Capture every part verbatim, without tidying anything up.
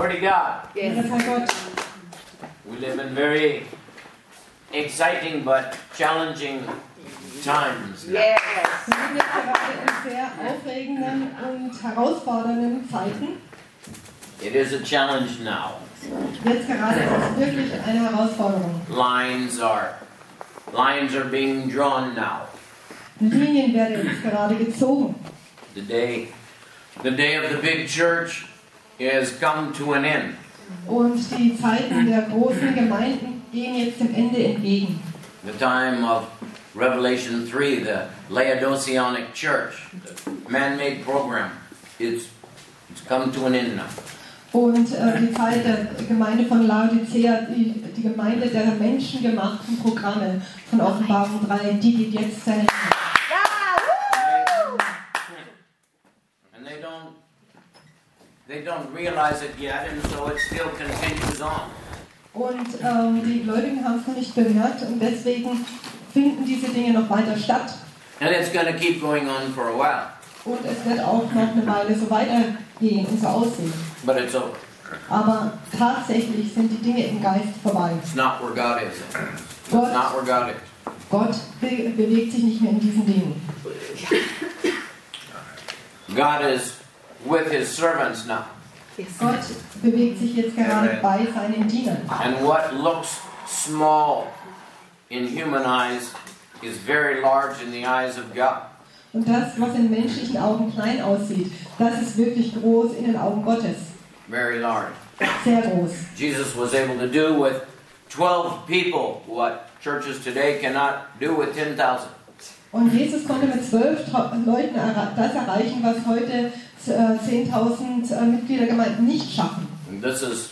Glory to God. Yes. Gott. We live in very exciting but challenging times now. Yes. Wir sind jetzt gerade in sehr aufregenden und herausfordernden Zeiten. It is a challenge now. Jetzt gerade ist es wirklich eine Herausforderung. Lines are lines are being drawn now. Linien werden jetzt gerade gezogen. The day the day of the big church is come to an end. Und die Zeiten der großen Gemeinden gehen jetzt dem Ende entgegen. The time of Revelation three, the Laodiceanic church, the man-made program, it's it's come to an end now. Und äh, die Zeit der Gemeinde von Laodicea, die, die Gemeinde der menschengemachten Programme von Offenbarung drei, die geht jetzt zu Ende. And they don't they don't realize it yet, and so it still continues on. Und ähm, die Gläubigen haben es noch nicht bemerkt und deswegen finden diese Dinge noch weiter statt. And it's going to keep going on for a while. Und es wird auch noch eine Weile so weitergehen und so aussehen. But it's over. Aber tatsächlich sind die Dinge im Geist vorbei. It's not where God is. It's Gott, not where God is. Gott be bewegt sich nicht mehr in diesen Dingen. God is with His servants now. Gott bewegt sich jetzt gerade bei seinen Dienern. And what looks small in human eyes is very large in the eyes of God. Und das, was in menschlichen Augen klein aussieht, das ist wirklich groß in den Augen Gottes. Very large. Sehr groß. Jesus was able to do with twelve people what churches today cannot do with ten thousand. Und Jesus konnte mit zwölf Leuten das erreichen, was heute zehntausend Mitgliedergemeinden nicht schaffen. And this is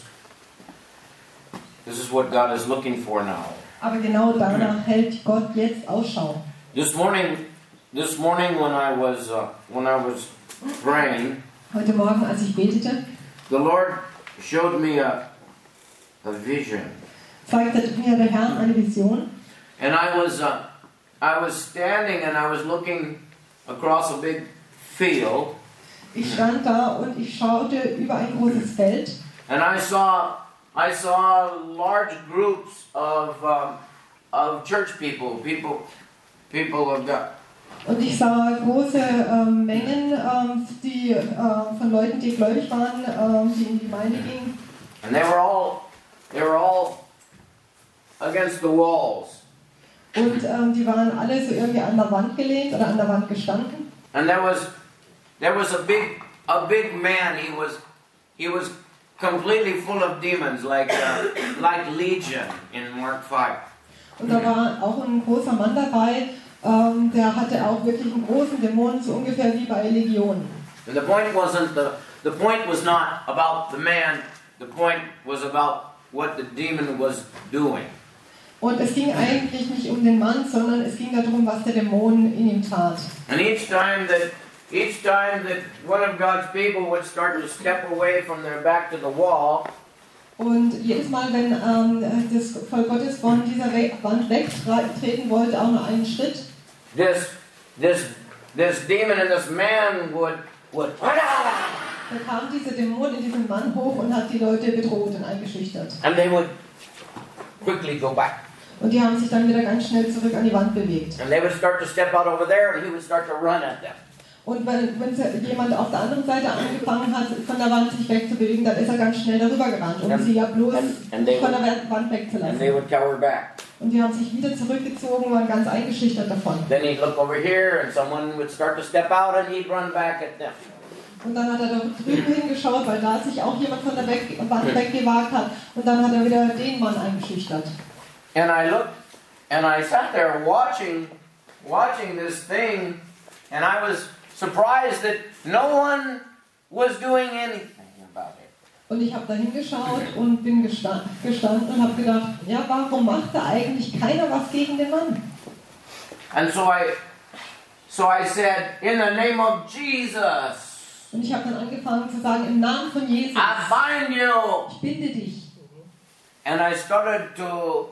this is what God is looking for now. Aber genau danach hält Gott jetzt Ausschau. This morning, this morning when I was uh, when I was praying, Heute Morgen, als ich betete, the Lord showed me a a vision, zeigte mir der Herr eine Vision. and I was uh, I was standing and I was looking across a big field, Ich stand da und ich schaute über ein großes Feld. and I saw I saw large groups of um, of church people, people, people of God. Und ich sah große ähm, Mengen ähm, die, äh, von Leuten, die gläubig waren, ähm, die in die Gemeinde gingen. And they were all, they were all against the walls. Und ähm, die waren alle so irgendwie an der Wand gelehnt oder an der Wand gestanden. And there was, there was a big, a big man. He was, he was completely full of demons, like, uh, like Legion in Mark five. Und da war auch ein großer Mann dabei, ähm, der hatte auch wirklich einen großen Dämon, so ungefähr wie bei Legion. And the point wasn't the, the point was not about the man. The point was about what the demon was doing. Und es ging eigentlich nicht um den Mann, sondern es ging darum, was der Dämon in ihm tat. And each time that, each time that one of God's people would start to step away from their back to the wall, Und jedes Mal, wenn ähm, das Volk Gottes von dieser We Wand wegtreten wollte, auch nur einen Schritt, this, this, this demon and this man would, would, da kam dieser Dämon in diesen Mann hoch und hat die Leute bedroht und eingeschüchtert. and they would quickly go back. Und die haben sich dann wieder ganz schnell zurück an die Wand bewegt. And they would start to step out over there, and he would start to run at them. Und wenn, wenn jemand auf der anderen Seite angefangen hat, von der Wand sich wegzubewegen, dann ist er ganz schnell darüber gerannt, um And- sie ja bloß and- and they von der would- Wand And they wegzulassen. would cower back. Und die haben sich wieder zurückgezogen und waren ganz eingeschüchtert davon. Then he'd look over here, and someone would start to step out, and he'd run back at them. Und dann hat er da drüben hingeschaut, weil da sich auch jemand von der Weg Wand weggewagt hat. Und dann hat er wieder den Mann eingeschüchtert. And I looked, and I sat there watching, watching this thing, and I was surprised that no one was doing anything about it. Und ich habe da hingeschaut und bin gestand, gestanden und habe gedacht, ja, warum macht da eigentlich keiner was gegen den Mann? And so I, so I said, in the name of Jesus, Und ich habe dann angefangen zu sagen, im Namen von Jesus, I bind you. ich binde dich. And I started to,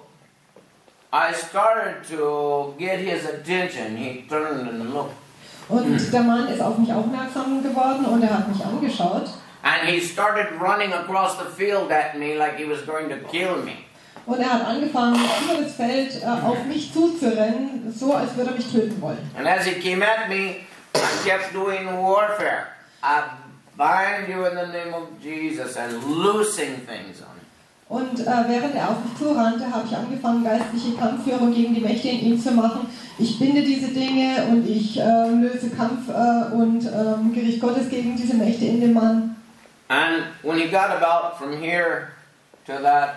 I started to get his attention. He turned and looked. Und der Mann ist auf mich aufmerksam geworden und er hat mich angeschaut. And he started running across the field at me like he was going to kill me. Und er hat angefangen, über das Feld äh, auf mich zuzurennen, so als würde er mich töten wollen. And as he came at me, I kept doing warfare. I bind you in the name of Jesus and loosing things on him. Und äh, während er auf mich zurannte, habe ich angefangen, geistliche Kampfführung gegen die Mächte in ihm zu machen. Ich binde diese Dinge und ich äh, löse Kampf äh, und äh, Gericht Gottes gegen diese Mächte in dem Mann. And when he got about from here to that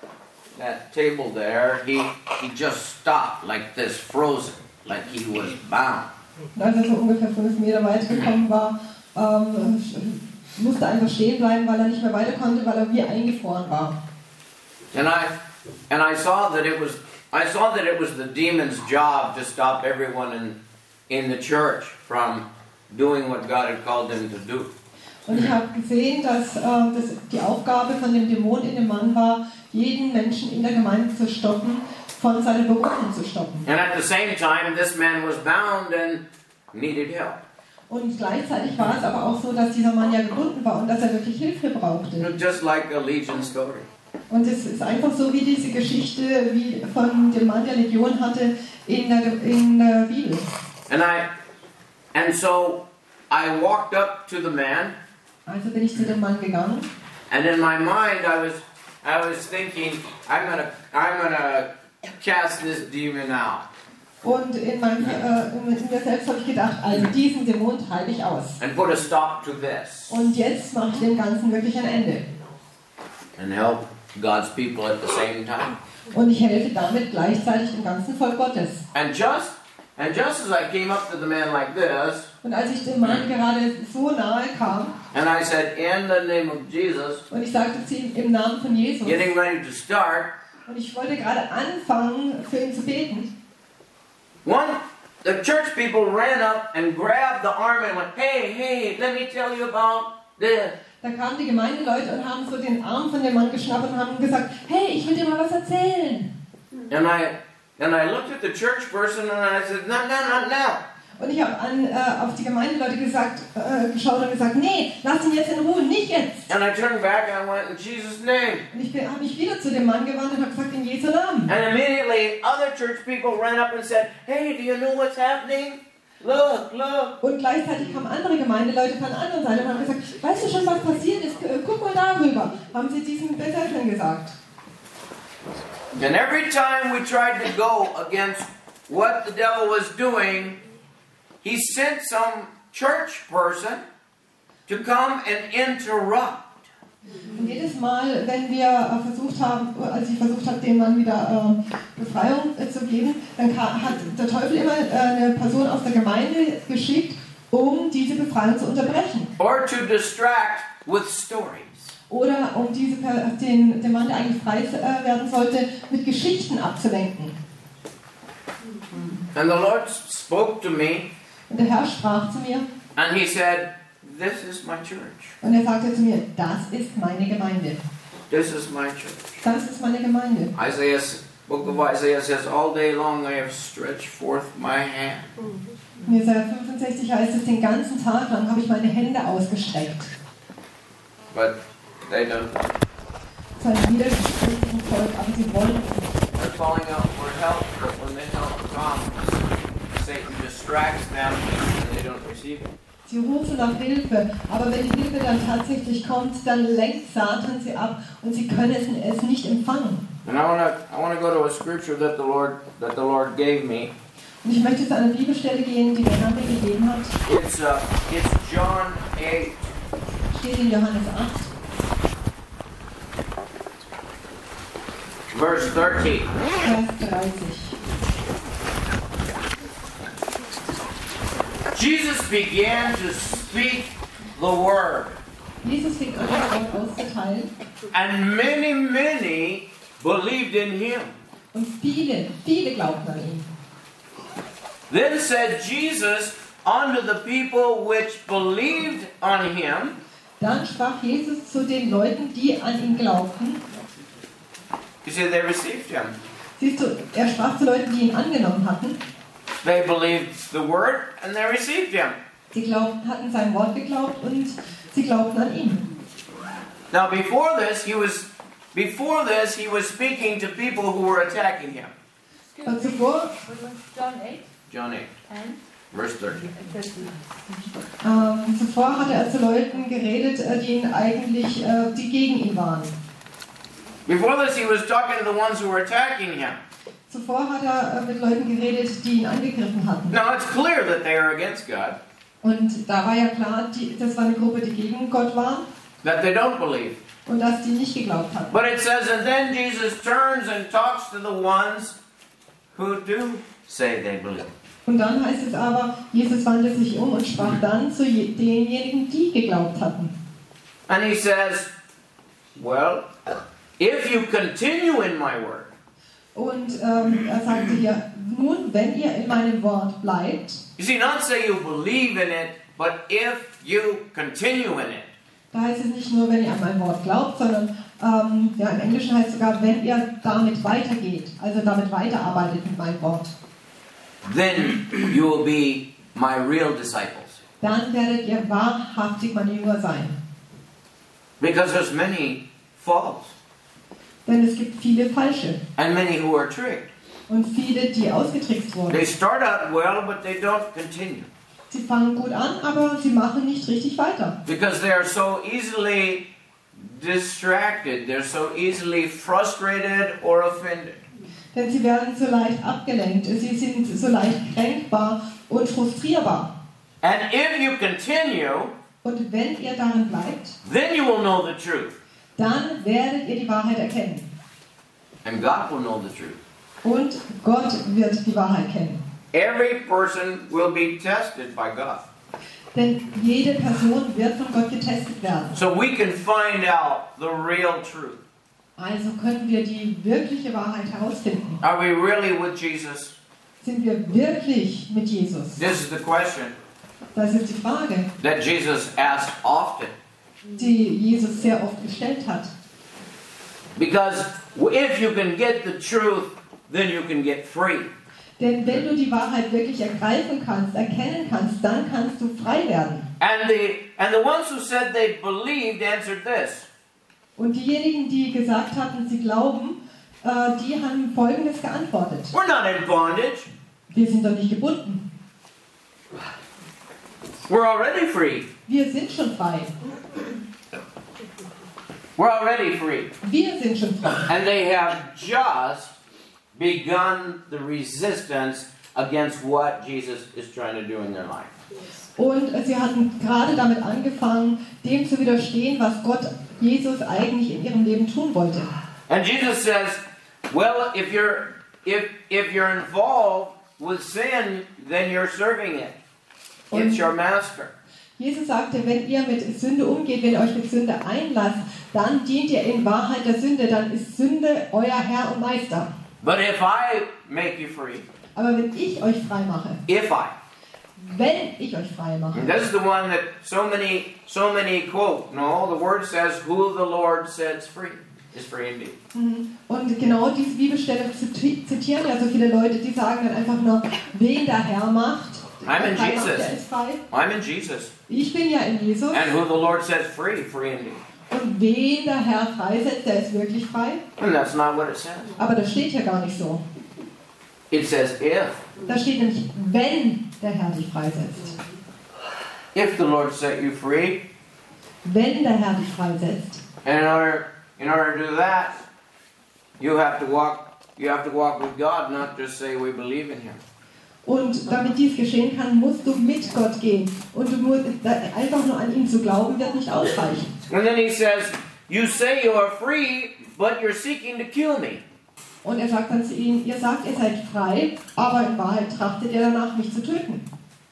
that table there, he he just stopped like this, frozen, like he was bound. Und als er so ungefähr fünf Meter weit gekommen war, ähm, musste er einfach stehen bleiben, weil er nicht mehr weiter konnte, weil er wie eingefroren war. And I and I saw that it was I saw that it was the demon's job to stop everyone in in the church from doing what God had called them to do. Und ich habe gesehen, dass, äh, dass die Aufgabe von dem Dämon in dem Mann war, jeden Menschen in der Gemeinde zu stoppen, von seiner Berufung zu stoppen. And at the same time, this man was bound and needed help. Und gleichzeitig war es aber auch so, dass dieser Mann ja gebunden war und dass er wirklich Hilfe brauchte. Just like a Legion story. Und es ist einfach so wie diese Geschichte, wie von dem Mann, der Legion hatte, in der, in der Bibel. And I, and so I walked up to the man. Also bin ich zu dem Mann gegangen. And in my mind, I was, I was thinking, I'm gonna, I'm gonna cast this demon out. Und in, meinem, äh, in mir selbst habe ich gedacht, also diesen Dämon treibe ich aus. And put a stop to this. Und jetzt mache ich dem Ganzen wirklich ein Ende. And help God's people at the same time. Und ich helfe damit gleichzeitig dem ganzen Volk Gottes. And just, and just as I came up to the man like this. Und als ich dem Mann gerade so nahe kam. And I said, in the name of Jesus. Und ich sagte zu ihm im Namen von Jesus. Getting ready to start. Und ich wollte gerade anfangen, für ihn zu beten. One, the church people ran up and grabbed the arm and went, hey, hey, let me tell you about this. Da kamen die Gemeindeleute und haben so den Arm von dem Mann geschnappt und haben gesagt, hey, ich will dir mal was erzählen. And I, and I looked at the church person and I said, no, no, not now. Und ich habe an, äh, auf die Gemeindeleute gesagt, äh, geschaut und gesagt, nee, lass ihn jetzt in Ruhe, nicht jetzt. And I turned back and I went, in Jesus' name. Und ich habe mich wieder zu dem Mann gewandt und habe gesagt, in Jesu Namen. And immediately other church people ran up and said, hey, do you know what's happening? Look, look. Und gleichzeitig kamen andere Gemeindeleute von der anderen Seite und haben gesagt, weißt du schon, was passiert ist? Guck mal darüber. Haben sie diesen Betteln gesagt. And every time we tried to go against what the devil was doing, he sent some church person to come and interrupt. Und jedes Mal, wenn wir versucht haben, als ich versucht habe, dem Mann wieder äh, Befreiung äh, zu geben, dann kam, hat der Teufel immer äh, eine Person aus der Gemeinde geschickt, um diese Befreiung zu unterbrechen. Or to distract with stories. Oder um diese, den, den Mann, der eigentlich frei äh, werden sollte, mit Geschichten abzulenken. And the Lord spoke to me. Und der Herr sprach zu mir. And he said, this is my church. Und er sagte zu mir, das ist meine Gemeinde. This is my church. Das ist meine Gemeinde. Isaiah, book of Isaiah says, all day long I have stretched forth my hand. In Jesaja fünfundsechzig heißt es, den ganzen Tag lang habe ich meine Hände ausgestreckt. But they don't. Zu einem widerspenstigem Volk, aber sie wollen nicht. They're calling out for help, but when the help comes, Satan distracts them and they don't receive it. Sie rufen nach Hilfe, aber wenn die Hilfe dann tatsächlich kommt, dann lenkt Satan sie ab und sie können es, es nicht empfangen. And I want to I want to go to a scripture that the Lord that the Lord gave me. Und ich möchte zu einer Bibelstelle gehen, die der Herr mir gegeben hat. It's uh, it's John eight. Steht in Johannes acht. Verse thirteen. Vers dreißig. Jesus began to speak the word. Jesus fing an, das Wort auszuteilen. And many, many believed in him. Und viele, viele glaubten an ihn. Then said Jesus unto the people which believed on him. Dann sprach Jesus zu den Leuten, die an ihn glaubten. You see, they received him. Siehst du, er sprach zu Leuten, die ihn angenommen hatten. They believed the word and they received him. Sie glaubten, hatten sein Wort geglaubt und sie glaubten an ihn. Now before this, he was before this he was speaking to people who were attacking him. Und zuvor, John eight John eight, and verse thirty. ähm, zuvor hatte er zu Leuten geredet, äh, die ihn eigentlich, äh, die gegen ihn waren. Before this, he was talking to the ones who were attacking him. Zuvor hat er äh, mit Leuten geredet, die ihn angegriffen hatten. Now it's clear that they are against God, Und da war ja klar, die, das war eine Gruppe, die gegen Gott war that they don't believe. und dass die nicht geglaubt hatten. But it says, and then Jesus turns and talks to the ones who do say they believe. Und dann heißt es aber, Jesus wandte sich um und sprach dann zu je- denjenigen, die geglaubt hatten. And he says, well, if you continue in my word, Und ähm, er sagte hier, nun, wenn ihr in meinem Wort bleibt, you see, not say you believe in it, but if you continue in it. da heißt es nicht nur, wenn ihr an mein Wort glaubt, sondern ähm, ja, im Englischen heißt es sogar, wenn ihr damit weitergeht, also damit weiterarbeitet mit meinem Wort, Then you will be my real disciples. dann werdet ihr wahrhaftig meine Jünger sein. Because there's many false Denn es gibt viele Falsche and many who are tricked. und viele, die ausgetrickst wurden. They start out well, but they don't continue. Sie fangen gut an, aber sie machen nicht richtig weiter. Because they are so easily distracted, they're so easily frustrated or offended. Denn sie werden so leicht abgelenkt, sie sind so leicht kränkbar und frustrierbar. And if you continue, Und wenn ihr darin bleibt, then you will know the truth. dann werdet ihr die Wahrheit erkennen. And God will know the truth. Und Gott wird die Wahrheit kennen. Every person will be tested by God. Denn jede Person wird von Gott getestet werden. So we can find out the real truth. Also können wir die wirkliche Wahrheit herausfinden. Are we really with Jesus? Sind wir wirklich mit Jesus? This is the question Das ist die Frage, that Jesus asked often. die Jesus sehr oft gestellt hat. Because if you can get the truth, then you can get free. Denn wenn du die Wahrheit wirklich ergreifen kannst, erkennen kannst, dann kannst du frei werden. And the and the ones who said they believed answered this. Und diejenigen, die gesagt hatten, sie glauben, äh, die haben Folgendes geantwortet. We're not in bondage. Wir sind doch nicht gebunden. We're already free. Wir sind schon frei. We're already free. Wir sind schon frei. And they have just begun the resistance against what Jesus is trying to do in their life. Und sie hatten gerade damit angefangen, dem zu widerstehen, was Gott Jesus eigentlich in ihrem Leben tun wollte. And Jesus says, well, if you're if if you're involved with sin, then you're serving it. It's your master. Jesus sagte, wenn ihr mit Sünde umgeht, wenn ihr euch mit Sünde einlasst, dann dient ihr in Wahrheit der Sünde, dann ist Sünde euer Herr und Meister. But if I make you free, Aber wenn ich euch frei mache, if I, wenn ich euch frei mache, and this is the one that so many so many quote. No, the word says, "Who the Lord sets free is free indeed." und genau diese Bibelstelle ziti- zitieren ja so viele Leute, die sagen dann einfach nur, wen der Herr macht, I'm in der frei macht, Jesus. der ist frei. I'm in Jesus, Ich bin ja in Jesus. and who the Lord sets free, free indeed. Und wen der Herr freisetzt, der ist wirklich frei. And that's not what it says. Aber das steht ja gar nicht so. It says, "If Da steht nämlich, wenn der Herr dich freisetzt. if the Lord set you free." Wenn der Herr dich freisetzt. And in order, in order to do that, you have to walk. You have to walk with God, not just say we believe in Him. Und damit dies geschehen kann, musst du mit Gott gehen. Und du musst, einfach nur an ihn zu glauben, wird nicht ausreichen. And then He says, "You say you are free, but you're seeking to kill me." Und er sagt dann zu ihnen, ihr sagt, ihr seid frei, aber in Wahrheit trachtet ihr danach, mich zu töten.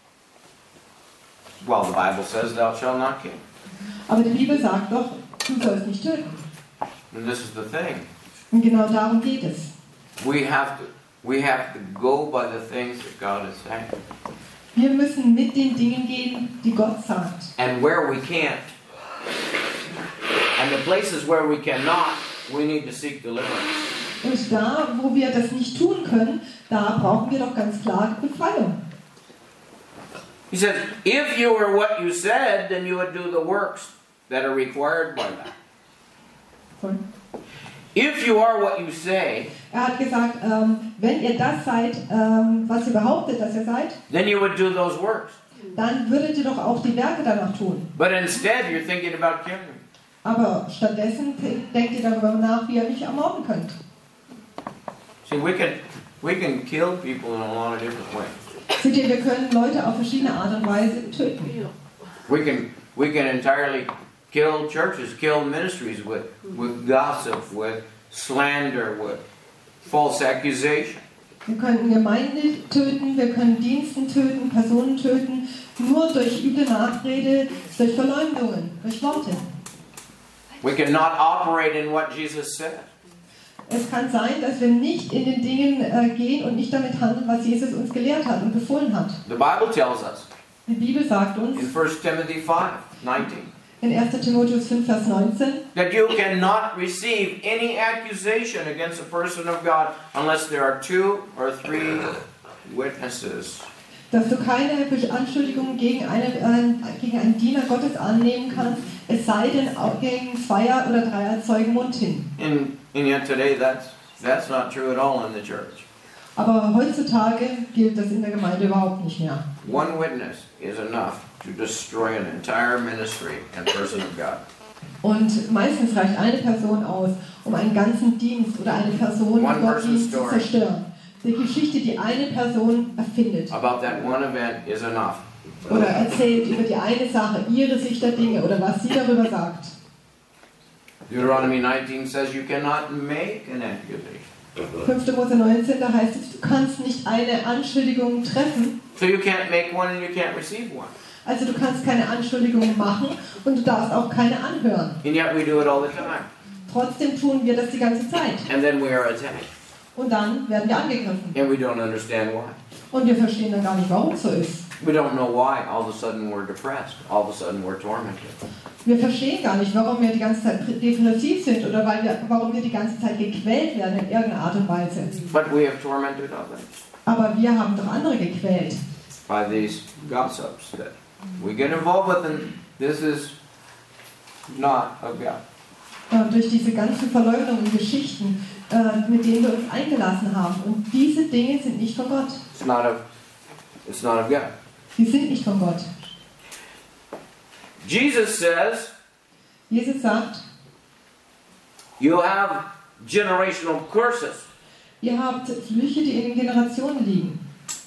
Well, the Bible says, "Thou shalt not kill." Aber die Bibel sagt doch, du sollst nicht töten. And this is the thing: Und genau darum geht es. we have to, we have to go by the things that God is saying, Wir müssen mit den Dingen gehen, die Gott sagt. and where we can't, and the places where we cannot, we need to seek deliverance. Und da, wo wir das nicht tun können, da brauchen wir doch ganz klar Befreiung. He says, "If you were what you said, then you would do the works that are required by that." Sorry. If you are what you say, Er hat gesagt, ähm, wenn ihr das seid, ähm, was ihr behauptet, dass ihr seid, then you would do those works. dann würdet ihr doch auch die Werke danach tun. But instead, you're thinking about killing me. Aber stattdessen denkt ihr darüber nach, wie ihr mich ermorden könnt. See, we can we can kill people in a lot of different ways. Seht ihr, wir können Leute auf verschiedene Art und Weise töten. We can we can entirely kill churches, kill ministries with with gossip, with slander, with false accusation. Wir können Gemeinden töten, wir können Diensten töten, Personen töten, nur durch üble Nachrede, durch Verleumdungen, durch Worte. We cannot operate in what Jesus said. Es kann sein, dass wir nicht in den Dingen äh, gehen und nicht damit handeln, was Jesus uns gelehrt hat und befohlen hat. The Bible tells us Die Bibel sagt uns in First Timothy five nineteen in erster Timotheus fünf, Vers neunzehn, that you cannot receive any accusation against a person of God unless there are two or three witnesses. dass du keine Anschuldigungen gegen, eine, äh, gegen einen Diener Gottes annehmen kannst, es sei denn auch gegen Zweier- oder Dreier Zeugen Mund hin. And, and yet today that's, that's not true at all in the church. Aber heutzutage gilt das in der Gemeinde überhaupt nicht mehr. One witness is enough to destroy an entire ministry and person of God. Und meistens reicht eine Person aus, um einen ganzen Dienst oder eine Person One Gottdienst zu person's story. zerstören. Die Geschichte, die eine Person erfindet About that one event is enough. oder erzählt über die eine Sache, ihre Sicht der Dinge oder was sie darüber sagt. Deuteronomy nineteen says you cannot make an accusation. fünfter Mose neunzehn, da heißt es, du kannst nicht eine Anschuldigung treffen. So you can't make one and you can't receive one. Also du kannst keine Anschuldigung machen und du darfst auch keine anhören. And yet we do it all the time. Trotzdem tun wir das die ganze Zeit. And then we are attacked. Und dann werden wir angegriffen. And we don't understand why. Und wir verstehen dann gar nicht, warum es so ist. We don't know why all of a sudden we're depressed. All of a sudden we're tormented. Wir verstehen gar nicht, warum wir die ganze Zeit depressiv sind oder weil wir, warum wir die ganze Zeit gequält werden in irgendeiner Art und Weise. But we have tormented others Aber wir haben doch andere gequält. by these gossips that we get involved with, and this is not of God. Und durch diese ganzen Verleugnungen und Geschichten, äh, mit denen wir uns eingelassen haben. Und diese Dinge sind nicht von Gott. It's not of, it's not of God. Sie sind nicht von Gott. Jesus says, Jesus sagt, you have generational curses. ihr habt Flüche, die in den Generationen liegen.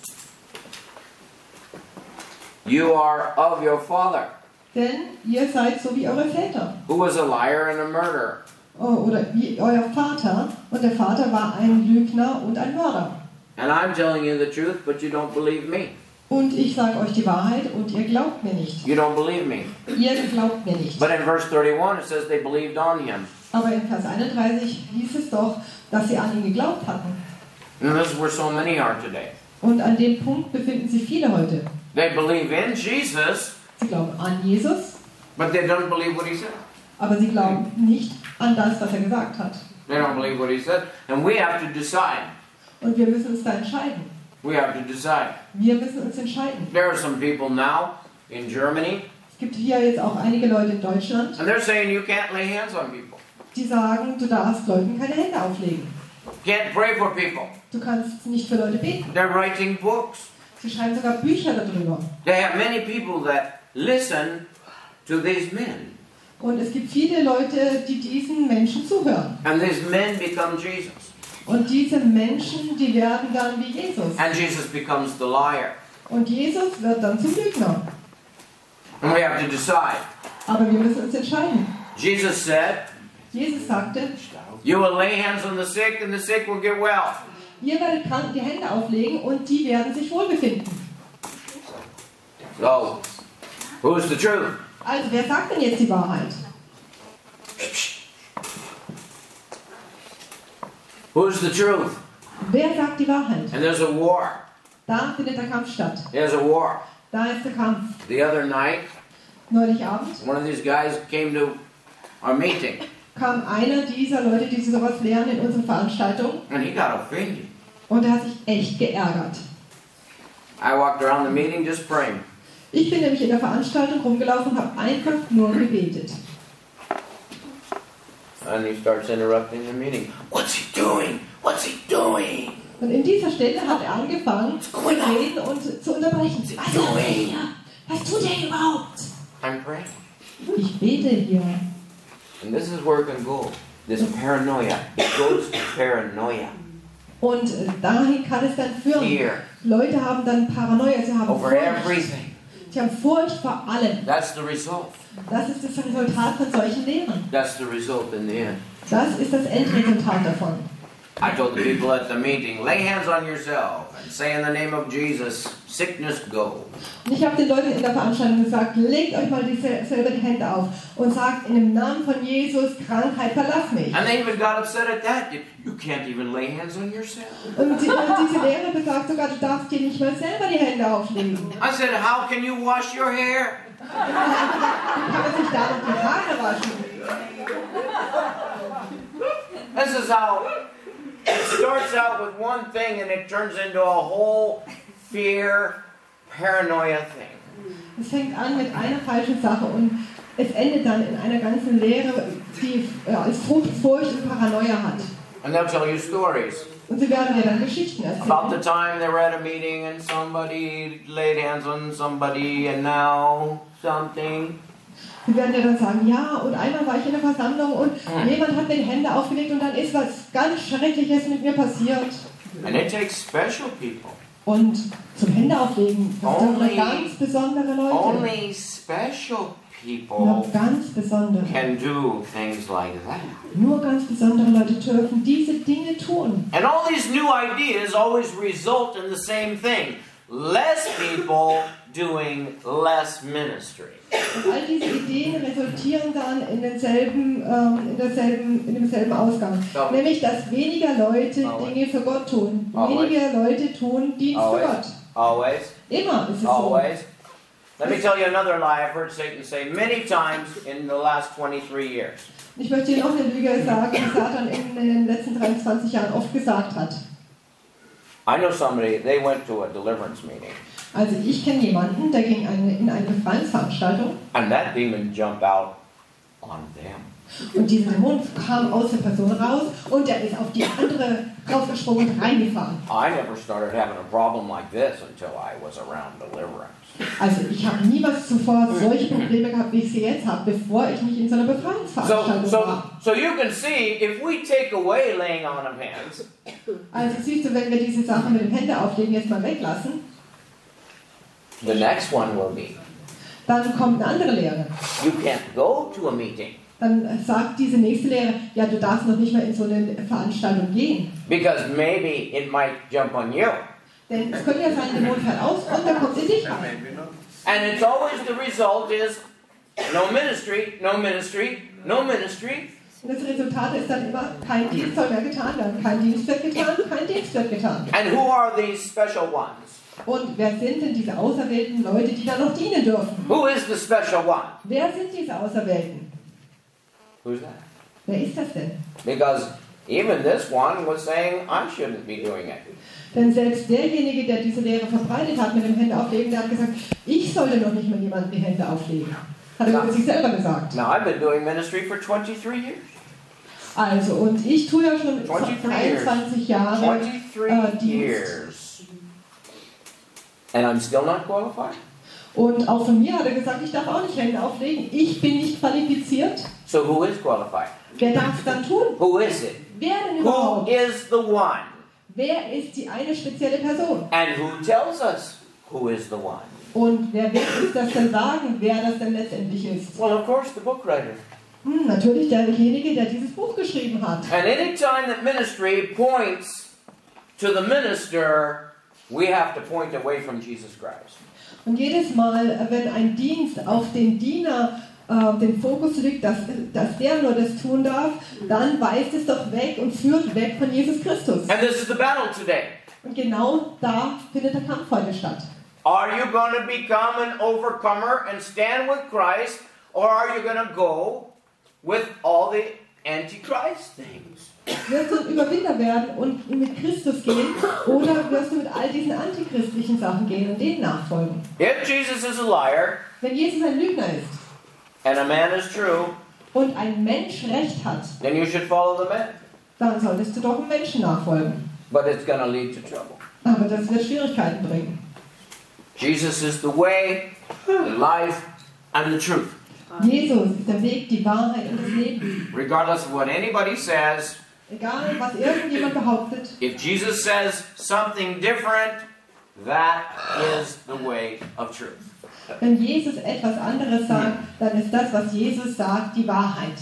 You are of your father, Denn ihr seid so wie eure Väter. who was a liar and a murderer. Oh, oder wie euer Vater. Und der Vater war ein Lügner und ein Mörder. And I'm telling you the truth, but you don't believe me. Und ich sage euch die Wahrheit und ihr glaubt mir nicht. You don't believe me. Ihr glaubt mir nicht. But in verse thirty-one it says they believed on him. Aber in Vers einunddreißig hieß es doch, dass sie an ihn geglaubt hatten. And this is where so many are today. Und an dem Punkt befinden sich viele heute. They believe in Jesus, Sie glauben an Jesus, but they don't believe what he said. aber sie glauben nicht an das, was er gesagt hat. They don't believe what he said. And we have to decide. Und wir müssen uns da entscheiden. We have to decide. Wir müssen uns entscheiden. There are some people now in Germany, Es gibt hier jetzt auch einige Leute in Deutschland, and they're saying you can't lay hands on people. die sagen, du darfst Leuten keine Hände auflegen. Can't pray for people. Du kannst nicht für Leute beten. They're writing books. Sie schreiben sogar Bücher darüber. They have many people that listen to these men. Und es gibt viele Leute, die diesen Menschen zuhören. And these men become Jesus. Und diese Menschen, die werden dann wie Jesus. And Jesus becomes the liar. Und Jesus wird dann zum Lügner. And we have to decide. Aber wir müssen uns entscheiden. Jesus said, Jesus sagte, you will lay hands on the sick and the sick will get well. ihr werdet Kranken die Hände auflegen und die werden sich wohlbefinden. So, who's the truth? Also wer sagt denn jetzt die Wahrheit? Who's the truth? Wer sagt die Wahrheit? And there's a war. Da findet der Kampf statt. There's a war. Da ist der Kampf. The other night, Neulich Abend one of these guys came to our meeting, kam einer dieser Leute, die sowas lehren in unsere Veranstaltung, and he got offended. und er hat sich echt geärgert. I walked around the meeting just praying. Ich bin nämlich in der Veranstaltung rumgelaufen und habe einfach nur gebetet. Uh, And he starts interrupting the meeting. What's he doing? What's he doing? Und in dieser Stelle hat er angefangen zu reden und zu unterbrechen. Was macht er hier? Was tut er überhaupt? I'm praying. Ich bete hier. And this is where it can go. This paranoia. It goes to paranoia. Und dahin kann es dann führen. Fear. Leute haben dann Paranoia, sie haben Over Furcht. everything. Sie haben Furcht vor allem. That's the result. Das ist das Resultat von solchen Lehren. That's the result in the end. Das ist das Endresultat davon. I told the people at the meeting, lay hands on yourself and say in the name of Jesus, sickness go. Und ich habe den Leuten in der Veranstaltung gesagt, legt euch mal die, selber die Hände auf und sagt in dem Namen von Jesus, Krankheit, verlass mich. And they even got upset at that. You can't even lay hands on yourself. Und die, diese Lehre besagt sogar, du darfst dir nicht mal selber die Hände auflegen. I said, how can you wash your hair? Wie kann man sich da noch die Haare waschen? This is how it starts out with one thing and it turns into a whole fear, paranoia thing. Es fängt an mit einer falschen Sache und es endet dann in einer ganzen Lehre, die äh, als Furcht und Paranoia hat. And they'll tell you stories. Und sie werden dir dann Geschichten About the erzählen. time they were at a meeting and somebody laid hands on somebody and now something. Sie werden dir dann sagen, ja, und einmal war ich in der Versammlung und jemand hat mir die Hände aufgelegt und dann ist was ganz Schreckliches mit mir passiert. And it takes special people. Und zum Hände auflegen, das sind Only- ganz besondere Leute. Only special people Nur ganz besondere. can do things like that. Nur ganz besondere Leute dürfen diese Dinge tun. And all these new ideas always result in the same thing. Less people doing less ministry. Und all diese Ideen resultieren dann in denselben, ähm, in derselben, in demselben Ausgang. Ja. Nämlich, dass weniger Leute Always. Dinge für Gott tun. Always. Weniger Leute tun Dienst für Always. Gott. Always. Immer ist es so. Always. Let me tell you another lie I've heard Satan say many times in the last twenty-three years. Ich möchte hier noch eine Lüge sagen, die Satan in den letzten dreiundzwanzig Jahren oft gesagt hat. I know somebody, they went to a deliverance meeting, Also ich kenne jemanden, der ging eine, in eine Befreiungsveranstaltung and that demon jumped out on them. und dieser Dämon kam aus der Person raus und der ist auf die andere rausgesprungen und reingefahren. I never started having a problem like this until I was around deliverance. Also ich habe niemals zuvor solche Probleme gehabt, wie ich sie jetzt habe, bevor ich mich in so einer So, Befreiungsveranstaltung so, war. so you can see, if we take away laying on of hands, Also siehst du, wenn wir diese Sache mit dem Hände auflegen jetzt mal weglassen, the next one will be, dann kommt eine andere Lehre. you can't go to a meeting Dann sagt diese nächste Lehre, ja, du darfst noch nicht mal in so eine Veranstaltung gehen. because maybe it might jump on you. Denn es könnte ja sein, der Dämon fällt aus und dann kommt sie dich rein. And it's always the result is no ministry, no ministry, no ministry. Und das Resultat ist dann immer, kein Dienst soll mehr getan werden. Kein Dienst wird getan, kein Dienst wird getan. And who are these special ones? Und wer sind denn diese auserwählten Leute, die da noch dienen dürfen? Who is the special one? Wer sind diese Auserwählten? Who's that? Wer ist das denn? Because even this one was saying I shouldn't be doing it. Denn selbst derjenige, der diese Lehre verbreitet hat mit dem Hände auflegen, der hat gesagt, ich sollte noch nicht mal jemandem die Hände auflegen. Hat er über sich selber gesagt. Now I've been doing ministry for twenty-three years. Also, und ich tue ja schon dreiundzwanzig Jahre äh, twenty-three Dienst. years. And I'm still not qualified? Und auch von mir hat er gesagt, ich darf auch nicht Hände auflegen. Ich bin nicht qualifiziert. So who is qualified? Wer darf es dann tun? Who is it? Wer denn Who überhaupt? is the one? Wer ist die eine spezielle Person? And who tells us who is the one? Und wer wird uns das denn sagen, wer das denn letztendlich ist? Well, of course, the book writer. Hm, natürlich derjenige, der dieses Buch geschrieben hat. And any time that ministry points to the minister, we have to point away from Jesus Christ. Und jedes Mal, wenn ein Dienst auf den Diener äh, den Fokus liegt, dass, dass der nur das tun darf, dann weist es doch weg und führt weg von Jesus Christus. And this is the battle today. Und genau da findet der Kampf heute statt. Are you going to become an overcomer and stand with Christ, or are you going to go with all the antichrist things? Wirst du ein Überwinder werden und mit Christus gehen, oder wirst du mit all diesen antichristlichen Sachen gehen und denen nachfolgen? If Jesus is a liar Wenn Jesus ein Lügner ist and a man is true, und ein Mensch Recht hat, then you should follow the man. dann solltest du doch einem Menschen nachfolgen. But it's going to lead to trouble. Aber das wird Schwierigkeiten bringen. Jesus is the way, the life, and the truth. Jesus ist der Weg, die Wahrheit und das Leben. Regardless of what anybody says, Egal, was irgendjemand behauptet, if Jesus says something different, that is the way of truth. wenn Jesus etwas anderes sagt, dann ist das, was Jesus sagt, die Wahrheit.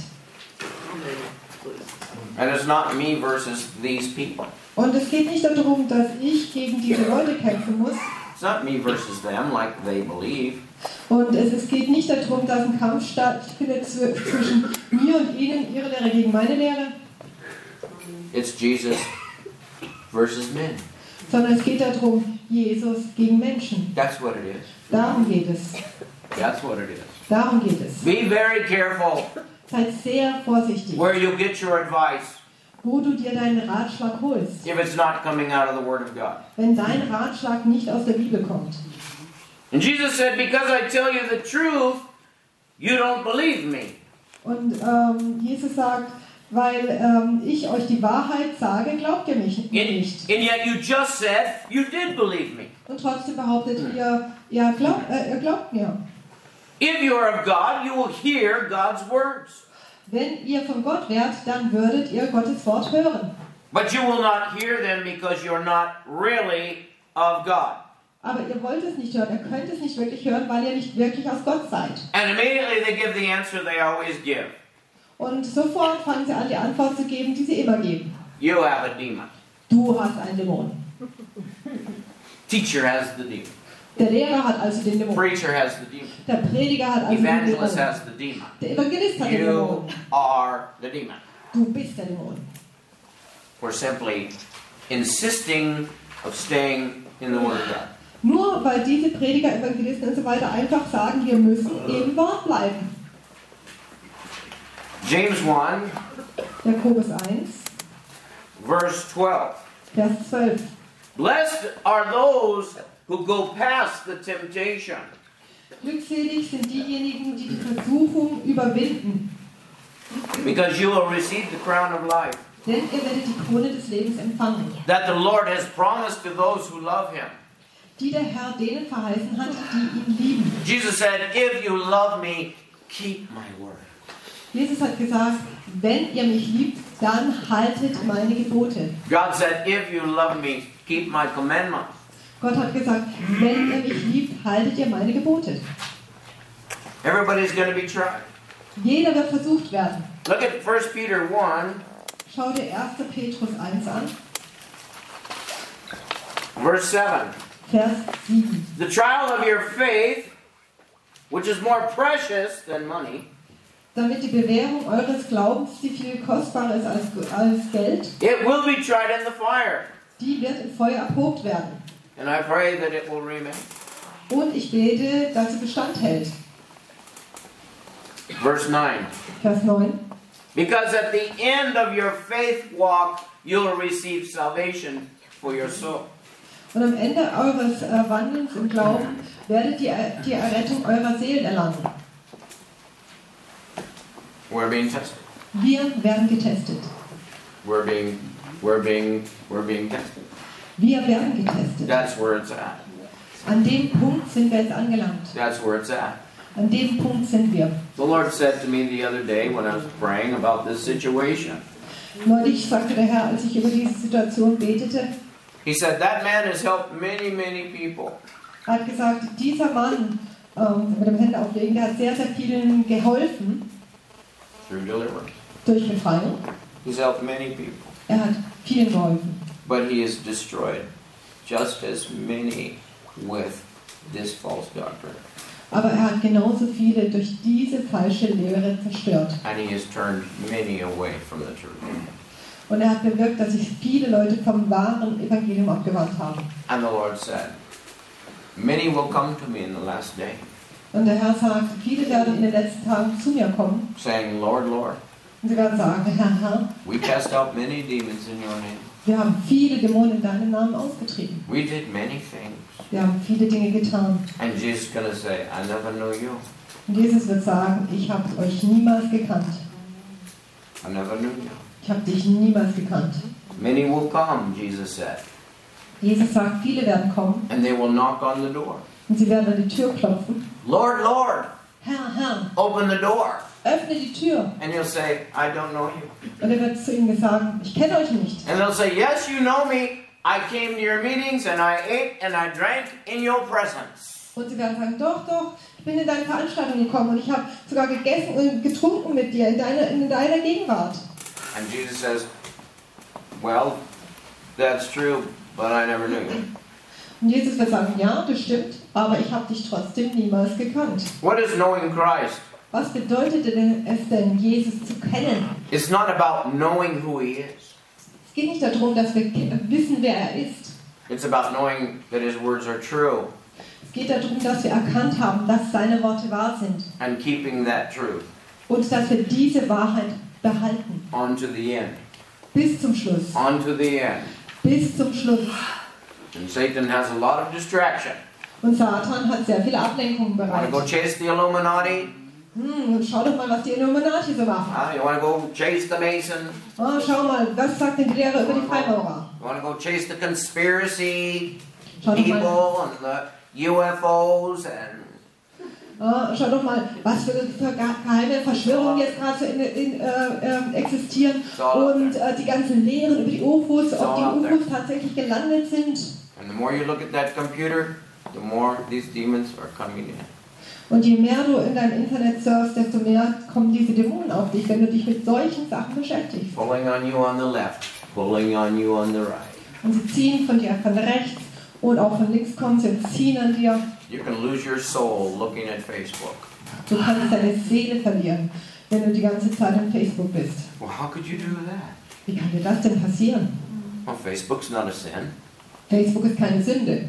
And it's not me versus these people. Und es geht nicht darum, dass ich gegen diese Leute kämpfen muss. It's not me versus them like they believe. Und es, es geht nicht darum, dass ein Kampf stattfindet zwischen mir und ihnen, ihre Lehre gegen meine Lehre. It's Jesus versus men. Sondern es geht darum, Jesus gegen Menschen. That's what it is. Darum geht es. That's what it is. Darum geht es. Be very careful Seid sehr vorsichtig, where you get your advice wo du dir deinen Ratschlag holst, if it's not coming out of the Word of God. wenn dein Ratschlag nicht aus der Bibel kommt. And Jesus said, because I tell you the truth, you don't believe me. Und ähm, Jesus sagt, weil ähm, ich euch die Wahrheit sage, glaubt ihr mich And, nicht. and yet you just said you did believe me. Und trotzdem behauptet ihr, ihr glaubt, äh, ihr glaubt mir. If you are of God, you will hear God's words. Wenn ihr von Gott wärt, dann würdet ihr Gottes Wort hören. But you will not hear them because you're not really of God. Aber ihr wollt es nicht hören, ihr könnt es nicht wirklich hören, weil ihr nicht wirklich aus Gott seid. And immediately they give the answer they always give. Und sofort fangen sie an, die Antwort zu geben, die sie immer geben. You have a demon. Du hast einen Dämon. Teacher has the demon. Der Lehrer hat also den Dämon. Preacher has the demon. Der Prediger hat also den Evangelist Dämon. has the demon. Der Evangelist hat den You Dämon. are the demon. Du bist der Dämon. We're simply insisting of staying in the Word of God. Nur weil diese Prediger, Evangelisten und so weiter einfach sagen, wir müssen im Wort bleiben. James one, Jakobus eins, verse twelve. Vers zwölf. Blessed are those who go past the temptation. Glückselig sind diejenigen, die die Versuchung überwinden, Because you will receive the crown of life denn ihr werdet die Krone des Lebens empfangen, that the Lord has promised to those who love Him. die der Herr denen verheißen hat, die ihn lieben. Jesus said, if you love me, keep my word. Jesus hat gesagt, wenn ihr mich liebt, dann haltet meine Gebote. God said, if you love me, keep my commandments. Gott hat gesagt, wenn ihr mich liebt, haltet ihr meine Gebote. Everybody's going to be tried. Jeder wird versucht werden. Look at First Peter one, Schau dir erster Petrus eins an, verse seven. Vers sieben. The trial of your faith, which is more precious than money, Damit die Bewährung eures Glaubens, die viel kostbarer ist als, als Geld, it will be tried in the fire. die wird im Feuer erprobt werden. And I pray that it will remain. Und ich bete, dass sie Bestand hält. Verse nine. Vers neun. Because at the end of your faith walk, you'll receive salvation for your soul. Und am Ende eures äh, Wandelns im Glauben werdet ihr die Errettung eurer Seelen erlangen. We're being tested. Wir werden getestet. We're being, we're being, we're being tested. Wir werden getestet. That's where it's at. An dem Punkt sind wir jetzt angelangt. That's where it's at. An dem Punkt sind wir. The Lord said to me the other day when I was praying about this situation, Neulich sagte der Herr, als ich über diese Situation betete, He said, that man has helped many, many people. er hat gesagt, dieser Mann ähm, mit dem Hände auflegen, der hat sehr, sehr vielen geholfen Through deliverance. durch Befreiung. He's helped many people. Er hat vielen geholfen. But he has destroyed just as many with this false doctrine. Aber er hat genauso viele durch diese falsche Lehre zerstört. And he has turned many away from the truth. Und er hat bewirkt, dass sich viele Leute vom wahren Evangelium abgewandt haben. And the Lord said, many will come to me in the last day, Und der Herr sagt, viele werden in den letzten Tagen zu mir kommen saying, Lord, Lord, und sie werden sagen, Herr, Herr, we cast out many demons in your name. wir haben viele Dämonen in deinem Namen ausgetrieben. We did many things. Wir haben viele Dinge getan. And Jesus is going to say, I never knew you. Und Jesus wird sagen, ich habe euch niemals gekannt. I never knew you. Ich habe dich niemals gekannt. Many will come, Jesus said, Jesus sagt, viele werden kommen and they will knock on the door. und sie werden an die Tür klopfen. Lord, Lord, Herr, Herr, open the door. öffne die Tür. And you'll say, I don't know you. Und er wird zu ihnen sagen, ich kenne euch nicht. And they'll say, yes, you know me. I came to your meetings and I ate and I drank in your presence. Und sie werden sagen, doch, doch, ich bin in deine Veranstaltung gekommen und ich habe sogar gegessen und getrunken mit dir in deiner, in deiner Gegenwart. And Jesus says, well, that's true, but I never knew you. Und Jesus wird sagen, ja, das stimmt, aber ich habe dich trotzdem niemals gekannt. What is knowing Christ? Was bedeutet denn es denn, Jesus zu kennen? It's not about knowing who he is. Es geht nicht darum, dass wir wissen, wer er ist. It's about knowing that his words are true Es geht darum, dass wir erkannt haben, dass seine Worte wahr sind. and keeping that truth Und dass wir diese Wahrheit behalten. on to the end. Bis zum Schluss. On to the end. Bis zum Schluss. And Satan has a lot of distraction. Und Satan hat sehr viele Ablenkungen Want bereit. to go chase the Illuminati? Hm, schau doch mal, was die Illuminati so machen. Uh, you want to go chase the Masons? Oh, schau mal, was sagt denn die Lehre über die Freimaurer? You want to go chase the conspiracy Schau doch people mal, and the U F Os and oh, schau doch mal, was für, für geheime Verschwörungen jetzt gerade so in, in, äh, äh, existieren. Und äh, die ganzen Lehren über die U F Os, ob die U F Os tatsächlich gelandet sind. and the more you look at that computer, the more these demons are coming in. Und je mehr du in deinem Internet surfst, desto mehr kommen diese Dämonen auf dich, wenn du dich mit solchen Sachen beschäftigst. Pulling on you on the left, pulling on you on the right. Und sie ziehen von dir von rechts und auch von links kommen sie und ziehen an dir. You can lose your soul looking at Facebook. Du kannst deine Seele verlieren, wenn du die ganze Zeit auf Facebook bist. Well, how could you do that? Wie kann dir das denn passieren? Well, Facebook's not a sin, Facebook ist keine Sünde.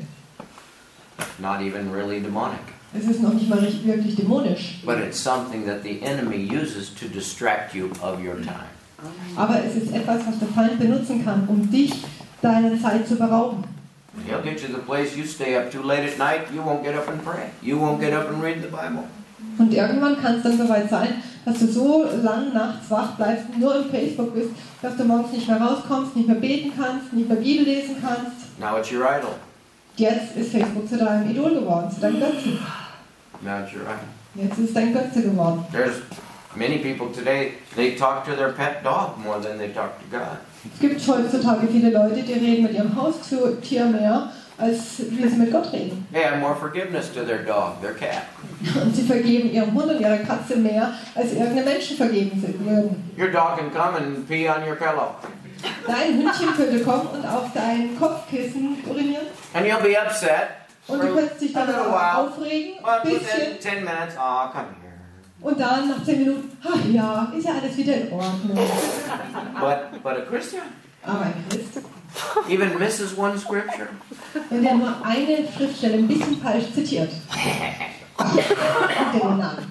not even really demonic. Es ist noch nicht mal richtig, wirklich dämonisch. But it's something that the enemy uses to distract you of your time. Aber es ist etwas, was der Feind benutzen kann, um dich deiner Zeit zu berauben. He'll get you to the place you stay up too late at night, you won't get up and pray. You won't get up and read the Bible. Und irgendwann kann es dann soweit sein, dass du so lang nachts wach bleibst und nur im Facebook bist, dass du morgens nicht mehr rauskommst, nicht mehr beten kannst, nicht mehr Bibel lesen kannst. Now it's your idol. Jetzt ist Facebook zu deinem Idol geworden, zu deinem Götzen. Now it's your idol. Jetzt ist es dein Götze geworden. There's many people today, they talk to their pet dog more than they talk to God. Es gibt heutzutage viele Leute, die reden mit ihrem Haustier mehr, als wie sie mit Gott reden. They have more forgiveness to their dog, their cat. Und sie vergeben ihrem Hund und ihrer Katze mehr, als irgendeine Menschen vergeben würden. Your dog can come and pee on your pillow. Dein Hündchen könnte kommen und auf dein Kopfkissen urinieren. And you'll be upset. Und du könntest dich A dann little auch while. aufregen, But ein within bisschen. ten minutes, oh, come here. Und dann nach zehn Minuten, ach ja, ist ja alles wieder in Ordnung. But, but a Christian Aber ein Christ, even misses one scripture. wenn der nur eine Schriftstelle ein bisschen falsch zitiert, guckt den an.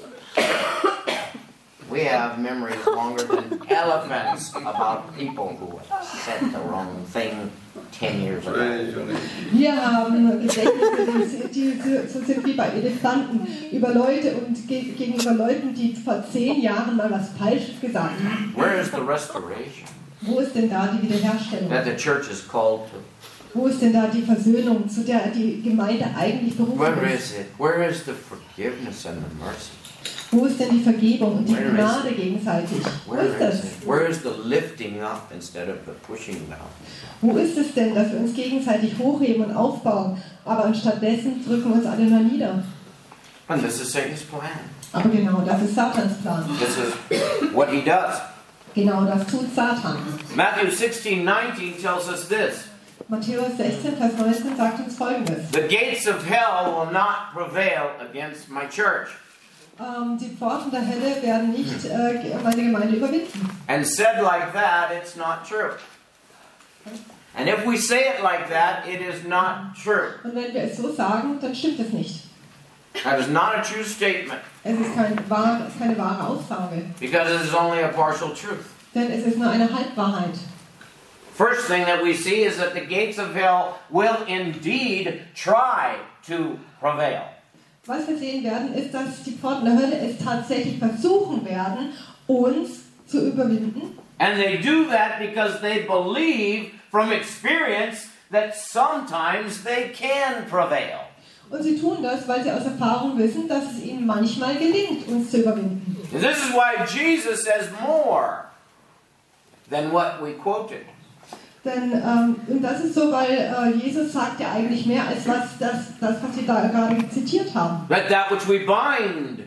We have memories longer than elephants about people who said the wrong thing ten years ago. Wir haben Gedächtnisse, die, die so sind wie bei Elefanten, über Leute und ge gegenüber Leuten, die vor zehn Jahren mal was Falsches gesagt haben. Where is the restoration Wo ist denn da die Wiederherstellung? that the church is called to? Wo ist denn da die Versöhnung, zu der die Gemeinde eigentlich berufen Where ist? is it? Where is the forgiveness and the mercy? Wo ist denn die Vergebung und die Where is Gnade it? gegenseitig? Wo Where ist is das? it? Where is the lifting up instead of the pushing down? Wo ist es denn, dass wir uns gegenseitig hochheben und aufbauen, aber anstattdessen drücken wir uns alle nur nieder? And this is Satan's plan. Aber genau das ist Satans Plan. This is what he does. Genau das tut Satan. Matthew sixteen nineteen tells us this. Matthäus sechzehn, Vers neunzehn sagt uns Folgendes. The gates of hell will not prevail against my church. Ähm, die Pforten der Hölle werden nicht äh, meine Gemeinde überwinden. And said like that, it's not true. And if we say it like that, it is not true. Und wenn wir es so sagen, dann stimmt es nicht. That is not a true statement. Es ist kein wahr, keine wahre Aussage. Because it is only a partial truth. Denn es ist nur eine Halbwahrheit. First thing that we see is that the gates of hell will indeed try to prevail. Was wir sehen werden, ist, dass die Pforten der Hölle es tatsächlich versuchen werden, uns zu überwinden. And they do that because they believe from experience that sometimes they can prevail. Und sie tun das, weil sie aus Erfahrung wissen, dass es ihnen manchmal gelingt, uns zu überwinden. And this is why Jesus says more than what we quoted. Denn ähm, und das ist so, weil äh, Jesus sagt ja eigentlich mehr als was das, das was wir da gerade zitiert haben. That that which we bind,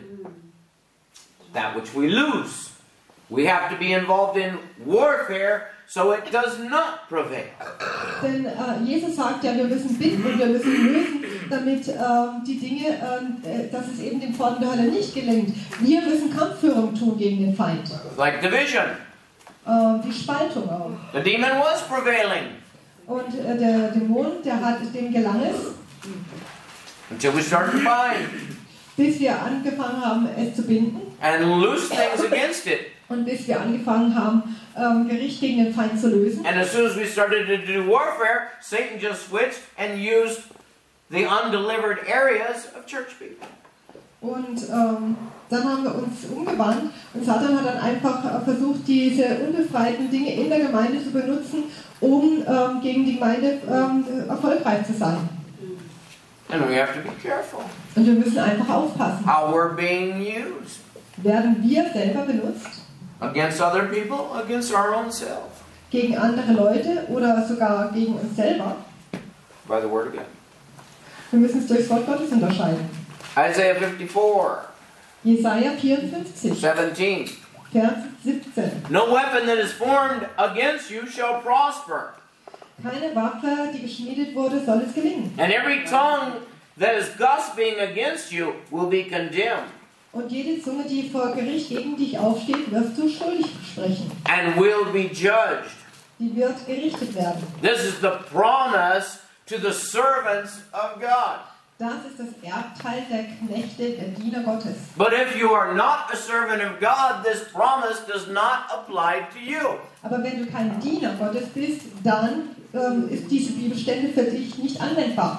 that which we loose. We have to be involved in warfare so it does not prevail. Denn äh, Jesus sagt ja, wir müssen binden und wir müssen lösen, damit ähm, die Dinge, äh, dass es eben den Pforten der Hölle nicht gelingt. Wir müssen Kampfführung tun gegen den Feind. Like division. Äh, die Spaltung auch. The demon was prevailing Und äh, der Dämon, der hat dem gelang es, until we started to bind bis wir angefangen haben, es zu binden. and loose things against it. Und bis wir angefangen haben, ähm, Gericht gegen den Feind zu lösen. And as soon as we started to do warfare, Satan just switched and used the undelivered areas of church people. Und ähm, dann haben wir uns umgewandt und Satan hat dann einfach äh, versucht, diese unbefreiten Dinge in der Gemeinde zu benutzen, um ähm, gegen die Gemeinde ähm, erfolgreich zu sein. And we have to be careful Und wir müssen einfach aufpassen. how we're being used Werden wir selber benutzt against other people, against our own self, gegen andere Leute oder sogar gegen uns selber? by the word of God. Wir müssen es durchs Wort Gottes unterscheiden. Isaiah fifty-four, Jesaja vierundfünfzig, seventeen. Vers siebzehn. No weapon that is formed against you shall prosper, Keine Waffe, die geschmiedet wurde, soll es gelingen. and every tongue that is gossiping against you will be condemned, Und jede Zunge, die vor Gericht gegen dich aufsteht, wirst du schuldig sprechen. and will be judged. Die wird gerichtet werden. This is the promise to the servants of God. Das ist das Erbteil der Knechte, der Diener Gottes. But if you are not a servant of God, this promise does not apply to you. Aber wenn du kein Diener Gottes bist, dann ähm, ist diese Bibelstelle für dich nicht anwendbar.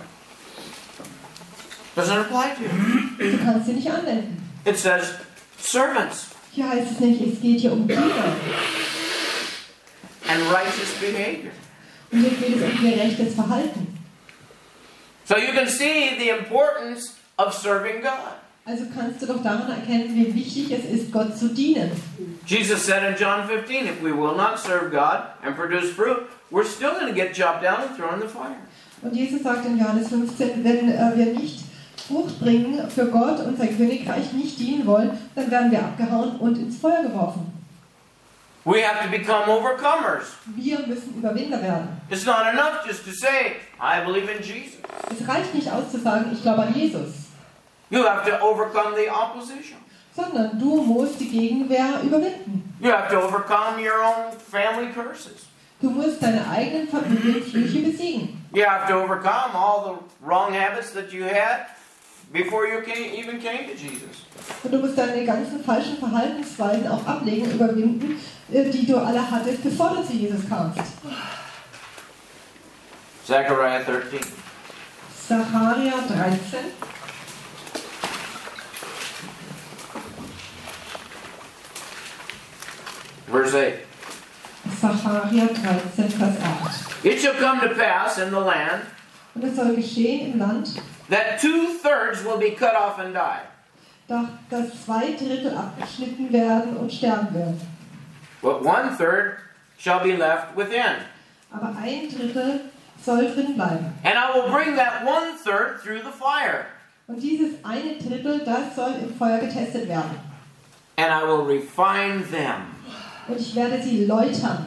Doesn't apply to you. Du kannst sie nicht anwenden. It says servants Hier heißt es nämlich, es geht hier um Diener. and righteous behavior. Und hier geht es um gerechtes Verhalten. So you can see the importance of serving God. Also kannst du doch daran erkennen, wie wichtig es ist, Gott zu dienen. Jesus said in John fifteen, if we will not serve God and produce fruit, we're still going to get chopped down and thrown in the fire. Und Jesus sagt in Johannes fünfzehn, wenn äh, wir nicht Frucht bringen für Gott und sein Königreich nicht dienen wollen, dann werden wir abgehauen und ins Feuer geworfen. We have to become overcomers. Wir müssen Überwinder werden. It's not enough just to say, I believe in Jesus. Es reicht nicht aus zu sagen, ich glaube an Jesus, You have to overcome the opposition. sondern du musst die Gegenwehr überwinden. You have to overcome your own family curses. Du musst deine eigenen Familienflüche besiegen. You have to overcome all the wrong habits that you had before you came, even came to Jesus. Und du musst deine ganzen falschen Verhaltensweisen auch ablegen und überwinden, äh, die du alle hattest, bevor du zu Jesus kamst. Zechariah thirteen. Sacharja dreizehn. Verse eight. Sacharja dreizehn, Vers acht. It shall come to pass in the land Und es soll geschehen im Land, that two-thirds will be cut off and die, dass zwei Drittel abgeschnitten werden und sterben werden. but one-third shall be left within. Aber ein Drittel soll drin bleiben. And I will bring that one-third through the fire, Und dieses eine Drittel, das soll im Feuer getestet werden. and I will refine them. Und ich werde sie läutern.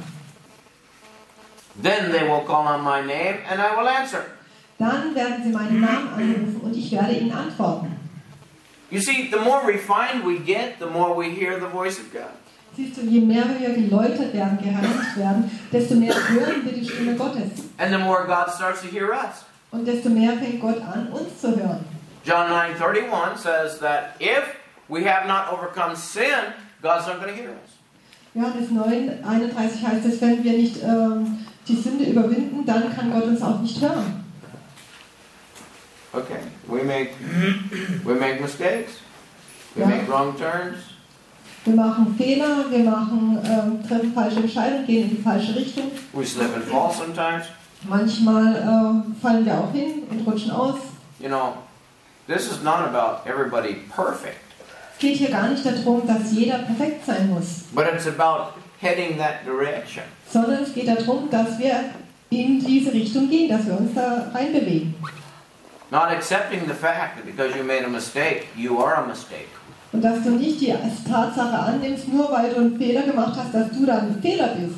Then they will call on my name, and I will answer. Dann werden sie meinen Namen anrufen und ich werde ihnen antworten. You see, the more refined we get, the more we hear the voice of God. Siehst du, je mehr wir geläutert werden, gereinigt werden, desto mehr hören wir die Stimme Gottes. And the more God starts to hear us. Und desto mehr fängt Gott an, uns zu hören. John nine thirty-one says that if we have not overcome sin, God's not going to hear us. Johannes neun einunddreißig heißt es, wenn wir nicht ähm, die Sünde überwinden, dann kann Gott uns auch nicht hören. Okay, we make we make mistakes. We Ja. make wrong turns. Wir machen Fehler, wir machen, ähm, treffen falsche Entscheidungen, gehen in die falsche Richtung. We slip and fall sometimes. Manchmal ähm, fallen wir auch hin und rutschen aus. You know, this is not about everybody perfect, Es geht hier gar nicht darum, dass jeder perfekt sein muss, but it's about heading that direction. sondern es geht darum, dass wir in diese Richtung gehen, dass wir uns da reinbewegen. Not accepting the fact that because you made a mistake, you are a mistake. Und dass du nicht die Tatsache annimmst, nur weil du einen Fehler gemacht hast, dass du dann ein Fehler bist.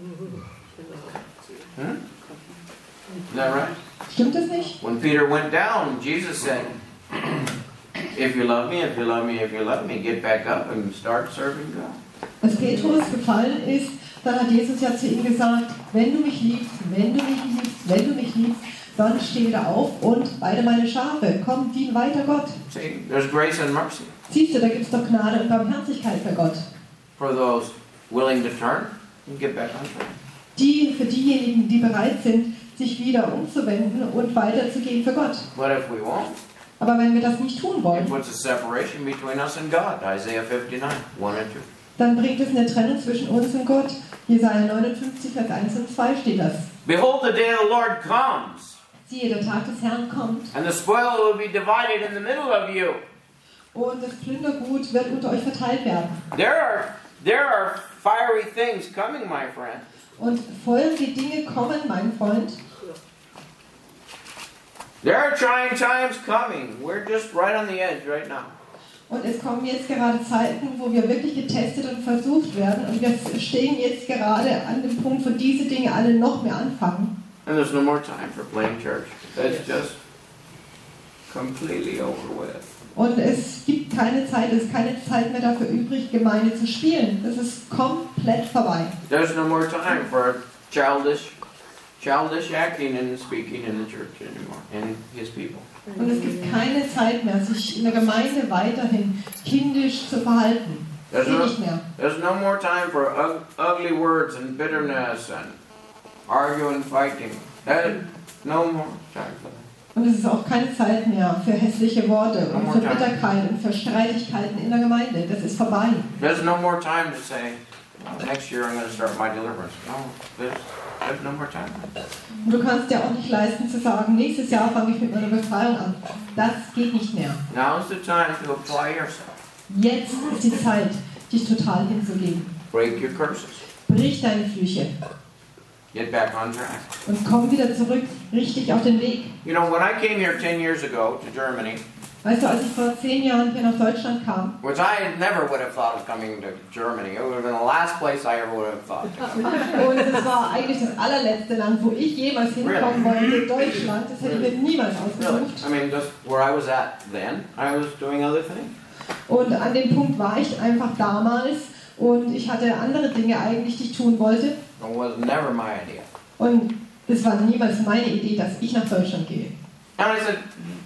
Hmm? Is that right? Stimmt es nicht? When Peter went down, Jesus said, if you love me, if you love me, if you love me, get back up and start serving God. Als Petrus gefallen ist, dann hat Jesus ja zu ihm gesagt, wenn du mich liebst, wenn du mich liebst, wenn du mich liebst, dann steh wieder auf und weide meine Schafe, komm, dien weiter Gott. See, there's grace and mercy Siehst du, da gibt es doch Gnade und Barmherzigkeit bei Gott. for those willing to turn and get back on track. Die für diejenigen, die bereit sind, sich wieder umzuwenden und weiterzugehen für Gott. But if we won't, Aber wenn wir das nicht tun it wollen, puts a separation between us and God. Isaiah fifty-nine, one and two. dann bringt es eine Trennung zwischen uns und Gott. Jesaja neunundfünfzig, Vers eins und zwei steht das. Behold, the day of the Lord comes, Siehe, der Tag des Herrn kommt and the spoil will be divided in the middle of you. und das Plündergut wird unter euch verteilt werden. There are, there are fiery things coming, my friend. Und feurige Dinge kommen, mein Freund. There are trying times coming. We're just right on the edge right now. Und es kommen jetzt gerade Zeiten, wo wir wirklich getestet und versucht werden. Und wir stehen jetzt gerade an dem Punkt, wo diese Dinge alle noch mehr anfangen. And there's no more time for playing church. That's just completely over with. Und es gibt keine Zeit, es ist keine Zeit mehr dafür übrig, Gemeinde zu spielen. Das ist komplett vorbei. There's no more time for childish, childish acting and speaking in the church anymore, and His people. Und es gibt keine Zeit mehr, sich in der Gemeinde weiterhin kindisch zu verhalten. There's Geht no, nicht mehr. there's no more time for ug, ugly words and bitterness and arguing, fighting. That, no more time for that. Und es ist auch keine Zeit mehr für hässliche Worte und für Bitterkeit und für Streitigkeiten in der Gemeinde. Das ist vorbei. There's no more time to say, well, next year I'm going to start my deliverance. No, there's, there's no more time. Und du kannst dir auch nicht leisten zu sagen, nächstes Jahr fange ich mit meiner Befreiung an. Das geht nicht mehr. Now's the time to apply yourself. Jetzt ist die Zeit, dich total hinzugeben. Break your curses. Brich deine Flüche Get back on track. und komm wieder zurück, richtig auf den Weg. You know, when I came here ten years ago to Germany, Weißt du, als ich vor zehn Jahren hier nach Deutschland kam, which I never would have thought of coming to Germany. It would have been the last place I ever would have thought to come. und es war eigentlich das allerletzte Land, wo ich jemals hinkommen wollte, Deutschland, das hätte ich mir niemals Really? ausgesucht. I mean, just where I was at then, I was doing other things. Und an dem Punkt war ich einfach damals und ich hatte andere Dinge eigentlich, die ich tun wollte. It was never my idea. Und es war niemals meine Idee, dass ich nach Deutschland gehe. And I said,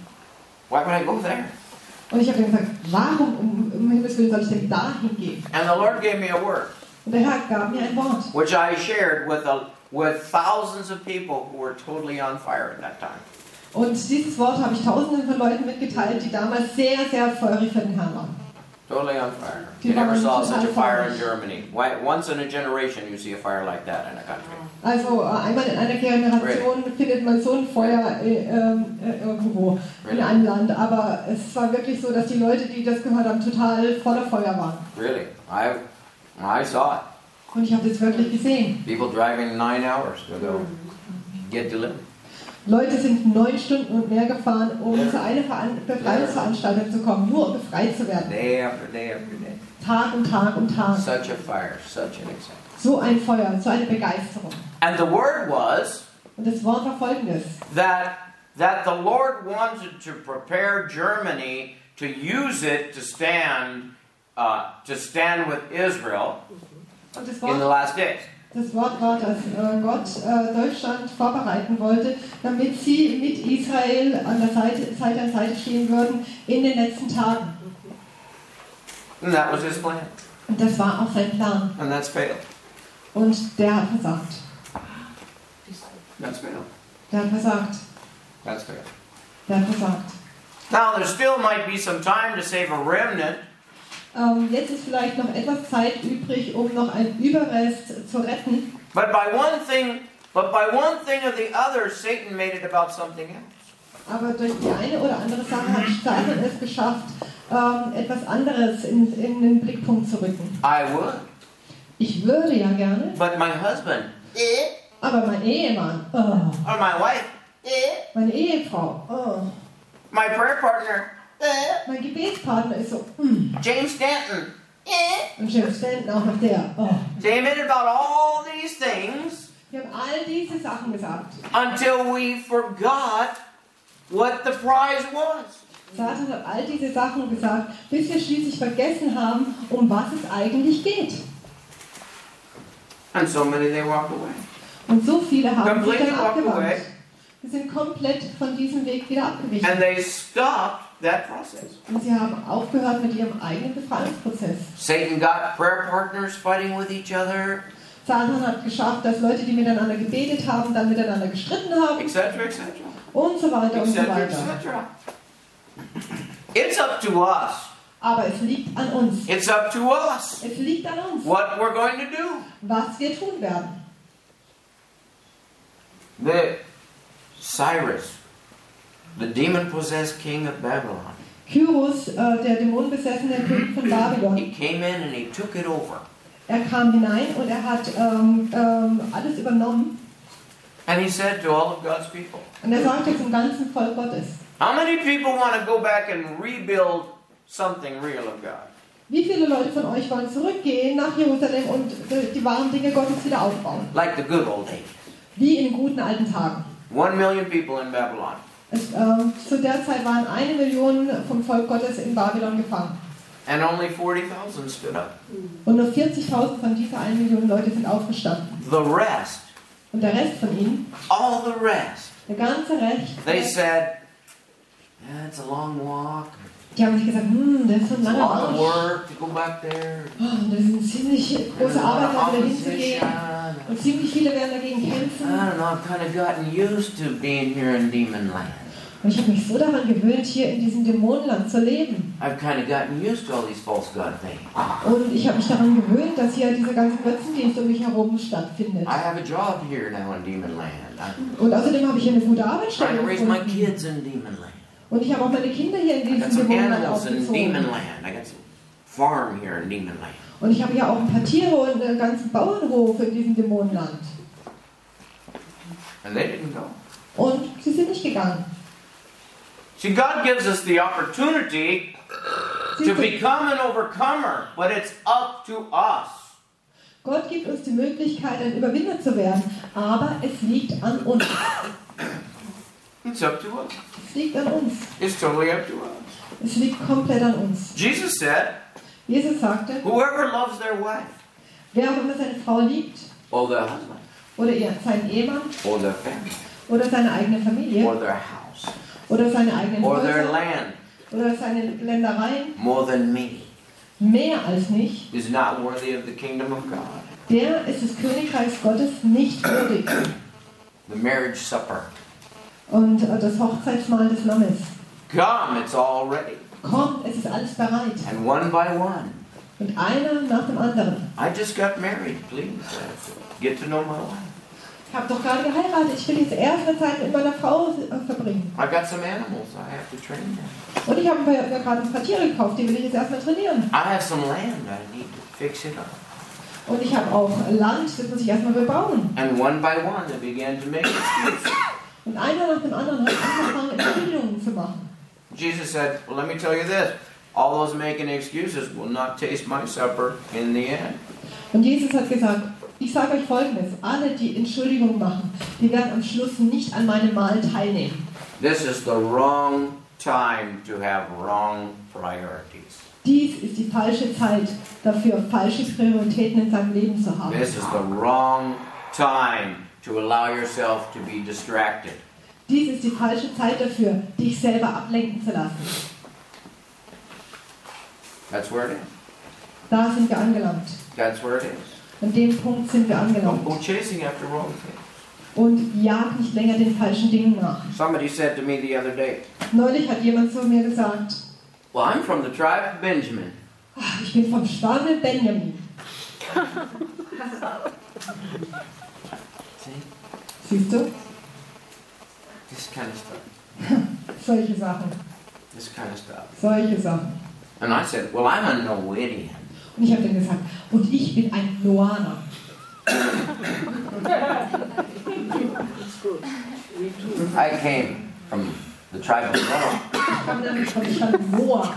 why would I go there? Und ich habe ihm gesagt, warum um, um Himmels Willen soll ich denn dahin gehen? And the Lord gave me a word, Und der Herr gab mir ein Wort. which I shared with a, with thousands of people who were totally on fire at that time. Und dieses Wort habe ich tausenden von Leuten mitgeteilt, die damals sehr, sehr feurig für den Herrn waren. Totally on fire. Die You never waren saw total such a fire in feurig. Germany. Why, once in a generation you see a fire like that in a country. Also äh, einmal in einer Generation findet man so ein Feuer äh, äh, irgendwo in einem Land. Aber es war wirklich so, dass die Leute, die das gehört haben, total voller Feuer waren. Really. I, I saw it. Und ich habe das wirklich gesehen. People driving nine hours to go get delivered. Leute sind neun Stunden und mehr gefahren, um zu einer Veran- Befreiungsveranstaltung zu kommen, nur um befreit zu werden. Day after day after day. Tag und Tag und Tag. Such a fire, such an excitement. So ein Feuer, so eine Begeisterung. And the word was Und das Wort war folgendes. that that the Lord wanted to prepare Germany to use it to stand uh, to stand with Israel Und das in the Wort, last days. das Wort war, dass äh, Gott äh, Deutschland vorbereiten wollte, damit sie mit Israel an der Seite, Seite an Seite stehen würden in den letzten Tagen. And that was his plan. Und das war auch sein Plan. And that's failed. Und der hat versagt. That's failed. Der hat versagt. That's failed. Der hat versagt. Now, there still might be some time to save a remnant. Ähm, jetzt ist vielleicht noch etwas Zeit übrig, um noch einen Überrest zu retten. But by one thing, but by one thing or the other, Satan made it about something else. Aber durch die eine oder andere Sache hat Satan es geschafft, ähm, etwas anderes in, in den Blickpunkt zu rücken. I would. Ich würde ja gerne, But my husband, aber mein Ehemann, oh, or my wife, meine Ehefrau, oh, my prayer partner, mein Gebetspartner ist so, mm. James Stanton. Und James Stanton auch noch der, oh. They made it about all these things Wir haben all diese Sachen gesagt. until we forgot what the prize was. Satan hat all diese Sachen gesagt, bis wir schließlich vergessen haben, um was es eigentlich geht. And so many, they walked away. Und so viele haben sich Completely dann walked abgewandt. away. Sie sind komplett von diesem Weg wieder abgewichen. And they stopped that process. Und sie haben aufgehört mit ihrem eigenen Befreiungsprozess. Satan got prayer partners fighting with each other, Satan hat geschafft, dass Leute, die miteinander gebetet haben, dann miteinander gestritten haben et cetera, et cetera, und so weiter et und so cetera, et weiter. cetera. It's up to us. Aber es liegt an uns. It's up to us Es liegt an uns, what we're going to do. was wir tun werden. The Cyrus, the demon-possessed king of Babylon, Kyros, äh, der dämonenbesessene König von Babylon, he came in and he took it over. er kam hinein und er hat ähm, ähm, alles übernommen. And he said to all of God's people, Und er sagte zum ganzen Volk Gottes, how many people want to go back and rebuild something real of God? wie viele Leute von euch wollen zurückgehen nach Jerusalem und äh, die wahren Dinge Gottes wieder aufbauen? Like the good old days. Wie in den guten alten Tagen. One million people in Babylon. Es, ähm, zu der Zeit waren eine Million vom Volk Gottes in Babylon gefangen. And only forty thousand stood up. Und nur vierzigtausend von dieser eine Million Leute sind aufgestanden. The rest, Und der Rest von ihnen, all the rest, der ganze Recht, they said, yeah, it's a long walk. die haben sich gesagt, hm, das ist so ein It's a langer lot of Marsch. work to go back there. Oh, das ist eine ziemlich There's große a lot Arbeit, of da wieder opposition. hinzugehen. Und ziemlich viele werden dagegen I kämpfen. don't know, I've kind of gotten used to being here in Demon Land. Und ich habe mich so daran gewöhnt, hier in diesem Dämonenland zu leben. I've kind of gotten used to all these false god things. Und ich habe mich daran gewöhnt, dass hier dieser ganze Götzendienst um mich herum stattfindet. I have a job here now in Demon Land. I'm Und außerdem habe ich hier eine gute trying Arbeitsstelle to raise my gefunden. kids in Demon Land. Und ich habe auch meine Kinder hier in I got diesem some Dämonenland animals in aufgezogen. Demon Land. I got some farm here in Demon Land. Und ich habe ja auch ein paar Tiere und einen ganzen Bauernhof in diesem Dämonenland. And they didn't go. Und sie sind nicht gegangen. See, God gives us the opportunity to Siehst du, become an overcomer, but it's up to us. Gott gibt uns die Möglichkeit, ein Überwinder zu werden, aber es liegt an uns. It's up to us. Es liegt an uns. It's totally up to us. Es liegt komplett an uns. Jesus said, Jesus sagte, whoever loves their wife, wer auch immer seine Frau liebt, or their husband, oder ihr, seinen Ehemann, or their family, oder seine eigene Familie, or their house, oder seine eigenen or their Häuser, land, oder seine Ländereien, more than me, mehr als nicht, is not worthy of the kingdom of God. der ist des Königreichs Gottes nicht würdig. The marriage supper. Und äh, das Hochzeitsmahl des Lammes. Come, it's all ready. Kommt, es ist alles bereit. And one by one. Und einer nach dem anderen. I just got married, please. I have to get to know my wife. Ich habe doch gerade geheiratet. Ich will jetzt erst eine Zeit mit meiner Frau äh, verbringen. I got some animals. I have to train them. Und ich habe mir mir gerade ein paar Tiere gekauft, die will ich jetzt erstmal trainieren. I have some land. I need to fix it up. Und ich habe auch Land, das muss ich erstmal bebauen. And one by one, they began to make excuses. Und einer nach dem anderen hat angefangen, Entschuldigungen zu machen. Jesus said, well, let me tell you this. All those making excuses will not taste my supper in the end. Und Jesus hat gesagt, ich sage euch Folgendes, alle, die Entschuldigungen machen, die werden am Schluss nicht an meinem Mahl teilnehmen. This is the wrong time to have wrong priorities. Dies ist die falsche Zeit dafür, falsche Prioritäten in seinem Leben zu haben. This is the wrong time to allow yourself to be distracted. Dies ist die falsche Zeit dafür, dich selber ablenken zu lassen. That's where it is. Da sind wir angelangt. That's where it is. An dem Punkt sind wir Don't angelangt. go chasing after wrong things. und jag nicht länger den falschen Dingen nach. Somebody said to me the other day, Neulich hat jemand zu mir gesagt, well, I'm from the tribe of Benjamin. ach, ich bin vom Stamme Benjamin. Siehst du? This kind of stuff. Solche Sachen. This kind of stuff. Solche Sachen. And I said, well, I'm a Noedian. Und ich habe dann gesagt, und ich bin ein Noaner. I came from the tribe of Noah. Ich komme nämlich vom Stamm Noah.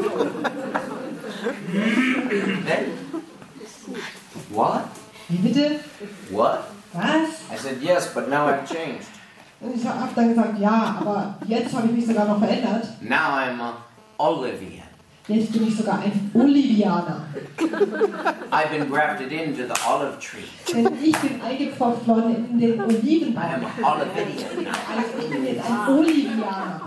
Then, what? Wie bitte? What? Was? I said, yes, but now I've changed. Und ich habe dann gesagt, ja, aber jetzt habe ich mich sogar noch verändert. Now I'm a Olivian. Jetzt bin ich sogar ein Olivianer. I've been grafted into the olive tree. Denn ich bin eingepfropft worden in den I Olivenbaum. am an Olivian. Also ich bin jetzt ein Olivianer.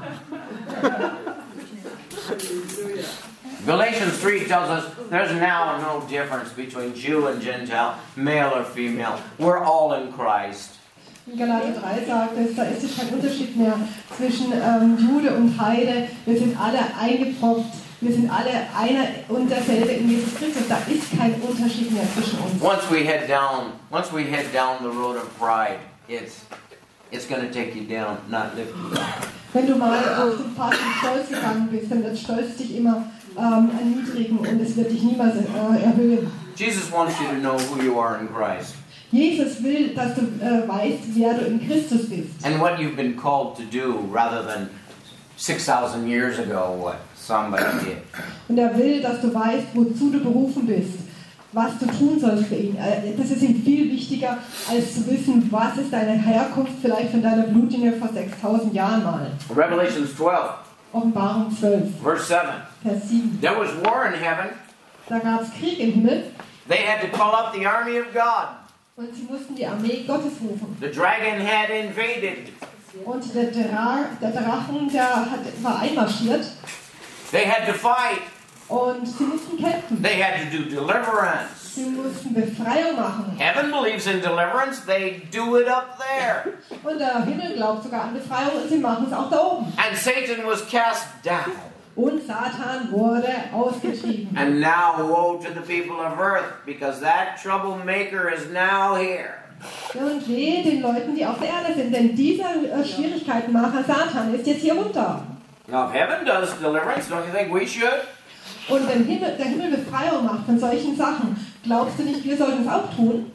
Galatians three tells us there's now no difference between Jew and Gentile, male or female. We're all in Christ. In Galater drei sagt es, da ist es kein Unterschied mehr zwischen ähm, Jude und Heide. Wir sind alle eingepfropft. Wir sind alle einer und derselbe in Jesus Christus. Da ist kein Unterschied mehr zwischen uns. Once we head down, once we head down the road of pride, it's it's going to take you down, not lift you up. Wenn du mal auf den Pfad des Stolz gegangen bist, dann wird Stolz dich immer ähm, erniedrigen und es wird dich niemals äh, erhöhen. Jesus wants you to know who you are in Christ Jesus will, dass du äh, weißt, wer du in Christus bist. and what you've been called to do, rather than six thousand years ago what somebody did. Und er will, dass du weißt, wozu du berufen bist, was du tun sollst für ihn. Äh, Das ist ihm viel wichtiger, als zu wissen, was ist deine Herkunft vielleicht von deiner Blutlinie vor sechstausend Jahren mal. Revelations twelve, Offenbarung zwölf, verse seven. Vers sieben. There was war in heaven. Da gab es Krieg im Himmel They had to call up the army of God. und sie mussten die Armee Gottes rufen. The dragon had invaded. Und der, Dra der Drachen, der hat, war einmarschiert They had to fight. und sie mussten kämpfen. They had to do deliverance. Sie mussten Befreiung machen. Heaven believes in deliverance. They do it up there. Und der Himmel glaubt sogar an Befreiung und sie machen es auch da oben. And Satan was cast down. Und Satan wurde ausgetrieben. And now woe to the people of earth, because that troublemaker is now here. Und wehe den Leuten, die auf der Erde sind, denn dieser äh, Schwierigkeitenmacher Satan ist jetzt hier runter. Now if heaven does deliverance, don't you think we should? Und wenn Himmel, der Himmel Befreiung macht von solchen Sachen, glaubst du nicht, wir sollten es auch tun?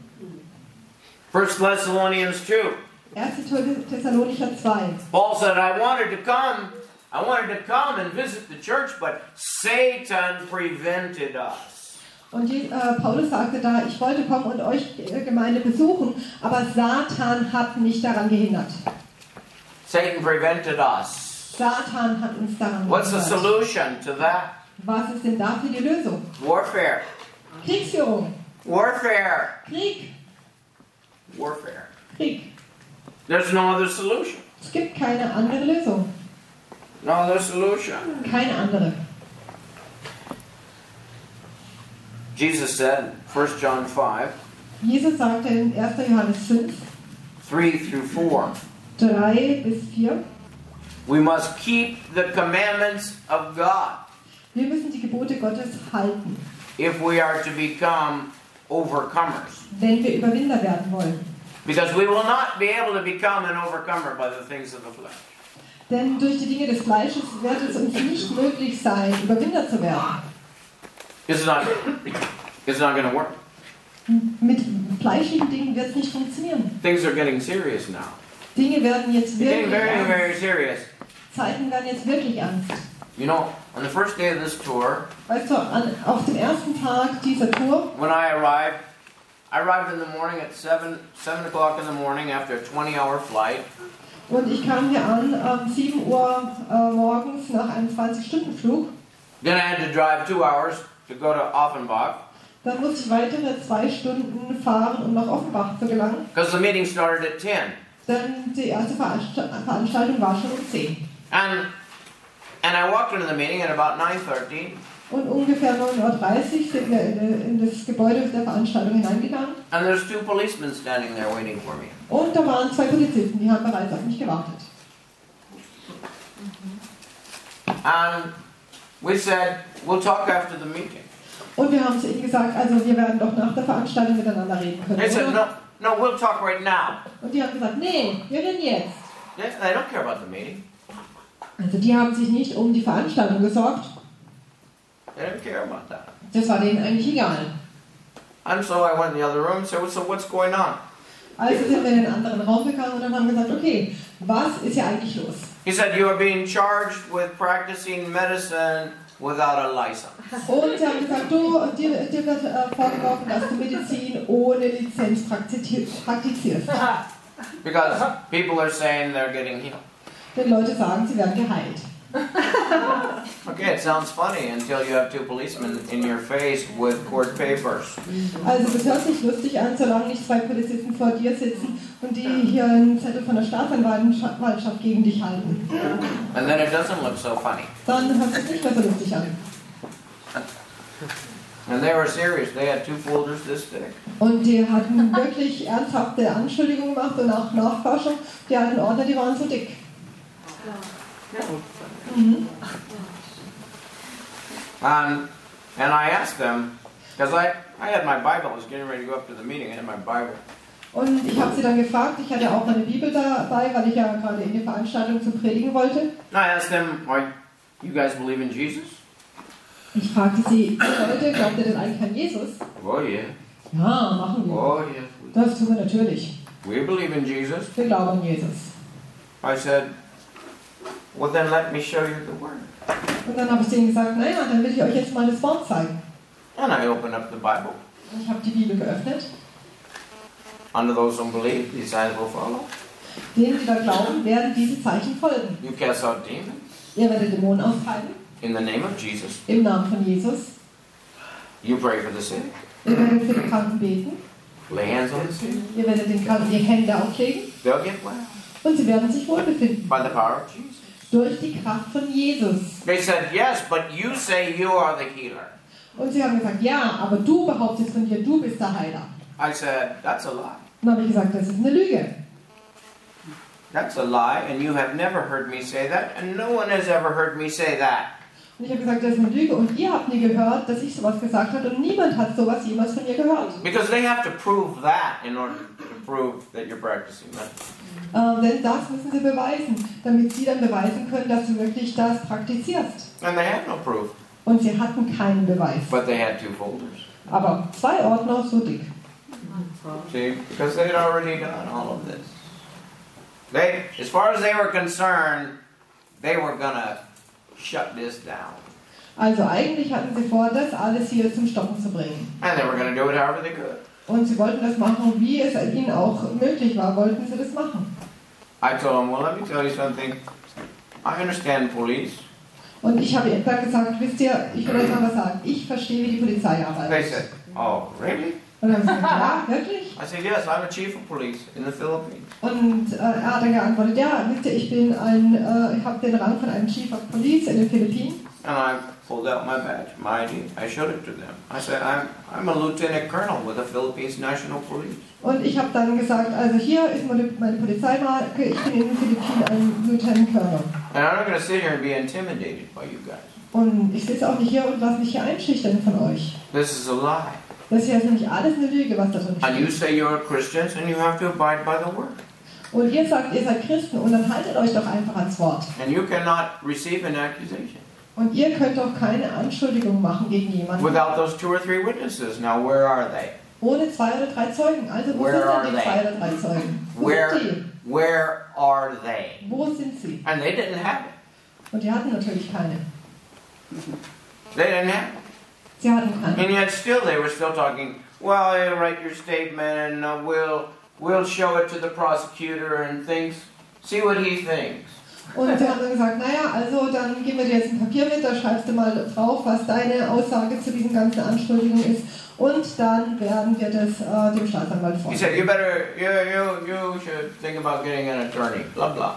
First Thessalonians two. erster Thessalonicher zwei. Paul said, I wanted to come, I wanted to come and visit the church, but Satan prevented us. Und äh, Paulus sagte da, ich wollte kommen und euch äh, Gemeinde besuchen, aber Satan hat mich daran gehindert. Satan prevented us. Satan hat uns daran What's the gehindert. solution to that? Was ist denn dafür die Lösung? Warfare. Kriegsführung. Warfare. Krieg. Warfare. Krieg. There's no other solution. Es gibt keine andere Lösung. No other solution. Keine andere. Jesus said, First John five, Jesus sagte in erster Johannes fünf, three through four, drei bis vier, we must keep the commandments of God wir müssen die Gebote Gottes halten, if we are to become overcomers. wenn wir Überwinder werden wollen. Because we will not be able to become an overcomer by the things of the flesh. Denn durch die Dinge des Fleisches wird es uns nicht möglich sein, Überwinder zu werden. It's not, it's not going to work. Mit fleischlichen Dingen wird es nicht funktionieren. Things are getting serious now. Dinge werden jetzt They're getting wirklich very, ernst. very serious. Zeiten werden jetzt wirklich ernst. You know, on the first day of this tour, Weißt du, an, auf dem ersten Tag dieser Tour, when I arrived, I arrived in the morning at seven, seven o'clock in the morning after a twenty-hour flight. und ich kam hier an um sieben Uhr äh, morgens nach einem zwanzig-Stunden-Flug. Then I had to drive two hours to go to Offenbach Dann musste ich weitere zwei Stunden fahren, um nach Offenbach zu gelangen. because the meeting started at ten. Denn die erste Veranstalt Veranstaltung war schon um zehn. And and I walked into the meeting at about nine thirty. Und ungefähr neun Uhr dreißig sind wir in, in das Gebäude der Veranstaltung hineingegangen. And there's two policemen standing there waiting for me. Und da waren zwei Polizisten, die haben bereits auf mich gewartet. And we said, we'll talk after the meeting. Und wir haben zu ihnen gesagt, also wir werden doch nach der Veranstaltung miteinander reden können. They said, Oder? no, no, we'll talk right now. Und die haben gesagt, nee, wir reden jetzt. They, they don't care about the meeting. Also die haben sich nicht um die Veranstaltung gesorgt. They didn't care about that. Das war denen eigentlich egal. And so I went in the other room and said, so what's going on? Also sind wir in einen anderen Raum gegangen und dann haben gesagt, okay, was ist hier eigentlich los? He said, you are being charged with practicing medicine without a license. Und sie haben gesagt, du, dir, dir wird äh, vorgeworfen, dass du Medizin ohne Lizenz praktizi- praktizierst. Because people are saying they're getting healed. Denn Leute sagen, sie werden geheilt. Okay, it sounds funny until you have two policemen in your face with court papers. Also das hört sich lustig an, solange nicht zwei Polizisten vor dir sitzen und die hier einen Zettel von der Staatsanwaltschaft gegen dich halten. And then it doesn't look so funny. Dann hört es nicht mehr so lustig an. And they were serious. They had two folders this thick. Und die hatten wirklich ernsthafte Anschuldigungen gemacht und auch Nachforschung. Die alten Ordner, die waren so dick. Mhm. And, and I asked them, because I, I had my Bible, I was getting ready to go up to the meeting, I had my Bible. Und ich habe sie dann gefragt, ich hatte auch meine Bibel dabei, weil ich ja gerade in die Veranstaltung zum Predigen wollte. I asked them, why, you guys believe in Jesus? Ich fragte sie, Leute, glaubt ihr denn eigentlich an Jesus? Oh yeah. Ja, machen wir. Oh yeah. Das tun wir natürlich. We believe in Jesus. Wir glauben an Jesus. I said, well then let me show you the word. Und dann habe ich denen gesagt, naja, dann will ich euch jetzt mal das Wort zeigen. And I opened up the Bible. Und ich habe die Bibel geöffnet. Unto those who believe, these signs will follow. Denen, die da glauben, werden diese Zeichen folgen. You cast out demons Ihr werdet Dämonen austreiben, in the name of Jesus. im Namen von Jesus. You pray for the sick. Ihr werdet für die Kranken beten. Lay hands on the sick. Ihr werdet den Kranken die Hände auflegen. They'll get well. Und sie werden sich wohlbefinden. By the power of Jesus. Durch die Kraft von Jesus. They said, yes, but you say you are the healer. Und sie haben gesagt, ja, aber du behauptest von dir, du bist der Heiler. I said, that's a lie. Und dann habe ich gesagt, das ist eine Lüge. That's a lie, and you have never heard me say that, and no one has ever heard me say that. Und ich habe gesagt, das ist eine Lüge und ihr habt nie gehört, dass ich sowas gesagt habe und niemand hat sowas jemals von mir gehört. Because they have to prove that in order to prove that you're practicing medicine. Ähm, denn das müssen sie beweisen, damit sie dann beweisen können, dass du wirklich das praktizierst. And they had no proof, Und sie hatten keinen Beweis. but they had two folders. Aber zwei Ordner so dick. See, because they'd already done all of this. They, as far as they were concerned, they were gonna shut this down. Also eigentlich hatten sie vor, das alles hier zum Stoppen zu bringen. And they were gonna do it however they could. Und sie wollten das machen, wie es ihnen auch möglich war, wollten sie das machen. I told them, well, let me tell you something. I understand police. Und ich habe ihnen dann gesagt, wisst ihr, ich will euch mal was sagen, ich verstehe, wie die Polizei They arbeitet. said, oh, really? Und dann haben sie gesagt, ja, wirklich? I said, yes, I'm a chief of police in the Philippines. Und äh, er hat dann geantwortet, ja, wisst ihr, ich bin ein, äh, ich habe den Rang von einem Chief of Police in den Philippinen. And I pulled out my badge, my I D. I showed it to them. I said, I'm, I'm a lieutenant colonel with the Philippines National Police. Und ich habe dann gesagt, also hier ist meine, meine Polizeimarke, ich bin in den Philippinen ein Lieutenant Colonel. And I'm not going to sit here and be intimidated by you guys. Und ich sitze auch nicht hier und lasse mich hier einschüchtern von euch. This is a lie. Das hier ist nämlich alles eine Lüge, was da drin And you steht. say you're Christians and you have to abide by the word. Und ihr sagt, ihr seid Christen und dann haltet euch doch einfach ans Wort. And you cannot receive an accusation Und ihr könnt doch keine Anschuldigung machen gegen jemanden. without those two or three witnesses. Now, where are they? Ohne zwei oder drei Zeugen. Also wo Where are sind denn die they? zwei oder drei Zeugen? Wo Where, sind die? where are they? Wo sind sie? And they didn't have it. Und die hatten natürlich keine. They didn't have it. Sie hatten keine. And yet still they were still talking, well, you write your statement and uh, we'll, we'll show it to the prosecutor and things, see what he thinks. Und sie haben dann gesagt, naja, also dann geben wir dir jetzt ein Papier mit, da schreibst du mal drauf, was deine Aussage zu diesen ganzen Anschuldigungen ist. Und dann werden wir das äh, dem Staatsanwalt He vorlegen. said, you better, you, you, you should think about getting an attorney, blah, blah.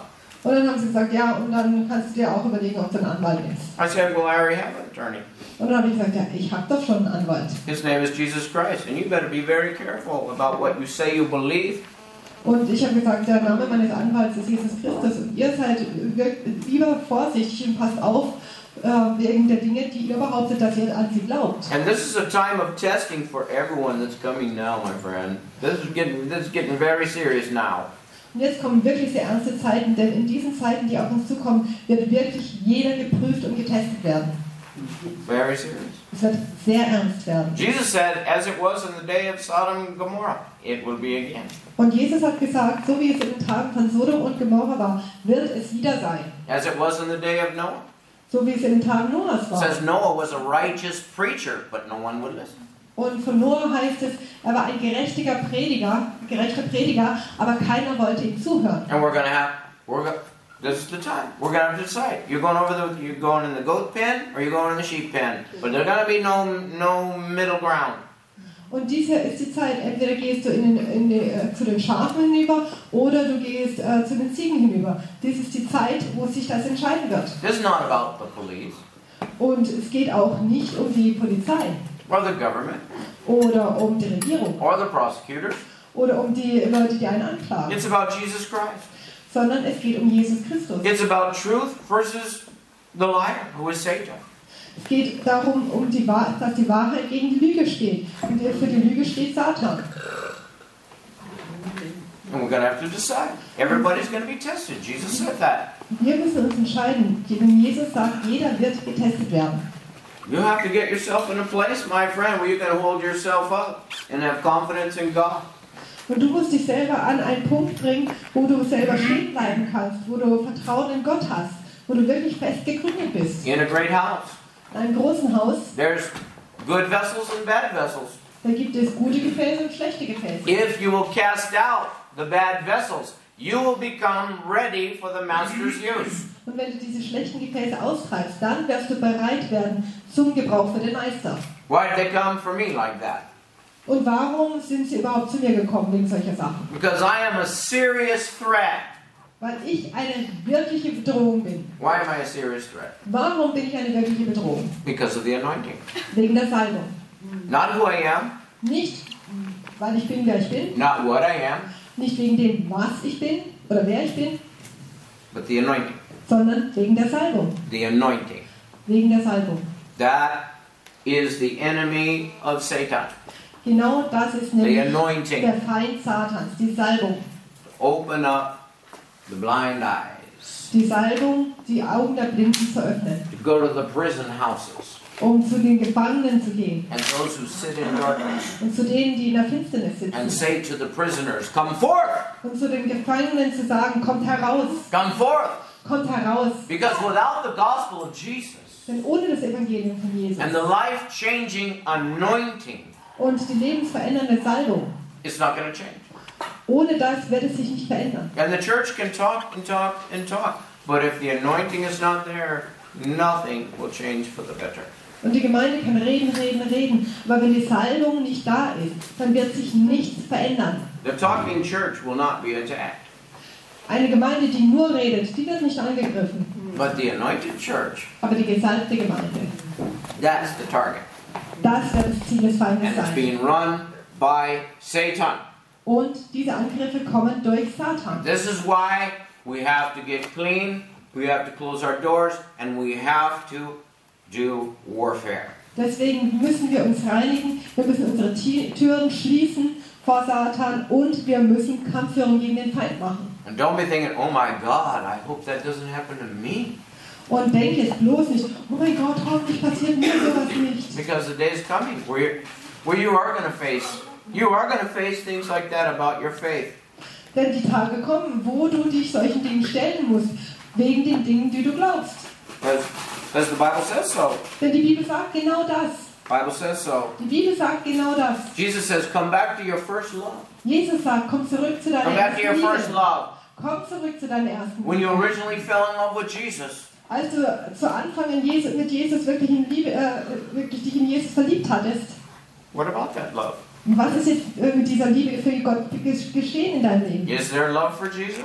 Und dann haben sie gesagt, ja, und dann kannst du dir auch überlegen, ob du einen Anwalt nimmst. I said, well, I already have an attorney. Und dann habe ich gesagt, ja, ich habe doch schon einen Anwalt. His name is Jesus Christ, and you better be very careful about what you say you believe. Und ich habe gesagt, der Name meines Anwalts ist Jesus Christus. Und ihr seid lieber vorsichtig und passt auf äh, wegen der Dinge, die ihr behauptet, dass ihr an sie glaubt. And this is a time of testing for everyone that's coming now, my friend. This is getting, this is getting very serious now. Und jetzt kommen wirklich sehr ernste Zeiten, denn in diesen Zeiten, die auf uns zukommen, wird wirklich jeder geprüft und getestet werden. Very serious. Es wird sehr ernst werden. Jesus said, as it was in the day of Sodom and Gomorrah, it will be again. Und Jesus hat gesagt, so wie es in den Tagen von Sodom und Gomorra war, wird es wieder sein. As it was in the day of Noah. So wie es in den Tagen Noahs It war. says Noah was a righteous preacher, but no one would listen. Und von Noah heißt es, er war ein gerechtiger Prediger, gerechter Prediger, aber keiner wollte ihm zuhören. And we're going to have, we're go, this is the time. We're going to have to decide. You're going over the, you're going in the goat pen or you're going in the sheep pen. But there's going to be no, no middle ground. Und dies hier ist die Zeit, entweder gehst du in den, in die, äh, zu den Schafen hinüber oder du gehst äh, zu den Ziegen hinüber. Dies ist die Zeit, wo sich das entscheiden wird. This is not about the police Und es geht auch nicht um die Polizei or the government oder um die Regierung or the prosecutors. oder um die Leute, die einen anklagen, It's about Jesus Christ. sondern es geht um Jesus Christus. It's about truth versus the liar, who is Satan. Es geht darum, um die Wahr- dass die Wahrheit gegen die Lüge steht. Und für die Lüge steht Satan. And we're going to have to decide. Everybody's going to be tested. Jesus said that. Wir müssen uns entscheiden, denn Jesus sagt, jeder wird getestet werden. You have to get yourself in a place, my friend, where you can hold yourself up and have confidence in God. Und du musst dich selber an einen Punkt bringen, wo du selber stehen bleiben kannst, wo du Vertrauen in Gott hast, wo du wirklich fest gegründet bist. In a great house, In einem großen Haus, there's good vessels and bad vessels. da gibt es gute Gefäße und schlechte Gefäße. If you will cast out the bad vessels, you will become ready for the master's use. Und wenn du diese schlechten Gefäße austreibst, dann wirst du bereit werden zum Gebrauch für den Meister. Why did they come for me like that? Und warum sind sie überhaupt zu mir gekommen wegen solcher Sachen? Because I am a serious threat. Weil ich eine wirkliche Bedrohung bin. Why am I a serious threat? Warum bin ich eine wirkliche Bedrohung? Because of the anointing. Wegen der Salbung. Not who I am, Nicht, weil ich bin, wer ich bin. not what I am, Nicht wegen dem, was ich bin oder wer ich bin. but the anointing. Sondern wegen der Salbung. The anointing. Wegen der Salbung. That is the enemy of Satan. Genau das ist The nämlich anointing. der Feind Satans. Die Salbung. Open up the blind eyes. Die Salbung, die Augen der Blinden zu öffnen. To go to the prison houses. Um zu den Gefangenen zu gehen. And those who sit in darkness. Und zu denen, die in der Finsternis And sitzen. say to the prisoners, come forth! Und zu den Gefangenen zu sagen, kommt heraus. Come forth! Kommt heraus. Because without the gospel of Jesus Denn ohne das Evangelium von Jesus and the life-changing anointing, und die lebensverändernde Salbung, it's not going to change. ohne das wird es sich nicht verändern. And the church can talk and talk and talk, but if the anointing is not there, nothing will change for the better. Und die Gemeinde kann reden, reden, reden. Aber wenn die Salbung nicht da ist, dann wird sich nichts verändern. The talking church will not be attacked, Eine Gemeinde, die nur redet, die wird nicht angegriffen. but the anointed church, Aber die gesalbte Gemeinde, that's the target. das wird das Ziel des Feindes And it's sein. being run by Satan. Und diese Angriffe kommen durch Satan. This is why we have to get clean, we have to close our doors, and we have to do warfare. Deswegen müssen wir uns reinigen, wir müssen unsere T- Türen schließen vor Satan und wir müssen Kampfführung gegen den Feind machen. And don't be thinking, oh my God, I hope that doesn't happen to me. Und denke jetzt bloß nicht, oh mein Gott, hoffentlich passiert mir sowas nicht. Because the day is coming where, you're, where you are going to face, you are going to face things like that about your faith. Denn die Tage kommen, wo du dich solchen Dingen stellen musst, wegen den Dingen, die du glaubst. Because the Bible says so. Denn die Bibel sagt genau das. Bible says so. Die Bibel sagt genau das. Jesus says, come back to your first love. Jesus sagt, komm zurück zu deiner Come back to your ersten first Liebe. love. Komm zurück zu deiner ersten When you Liebe. originally fell in love with Jesus. Als du zu Anfang in Jesus, mit Jesus wirklich, in Liebe, äh, wirklich dich in Jesus verliebt hattest, What about that love? was ist jetzt äh, mit dieser Liebe für Gott gesch- geschehen in deinem Leben? Is there love for Jesus?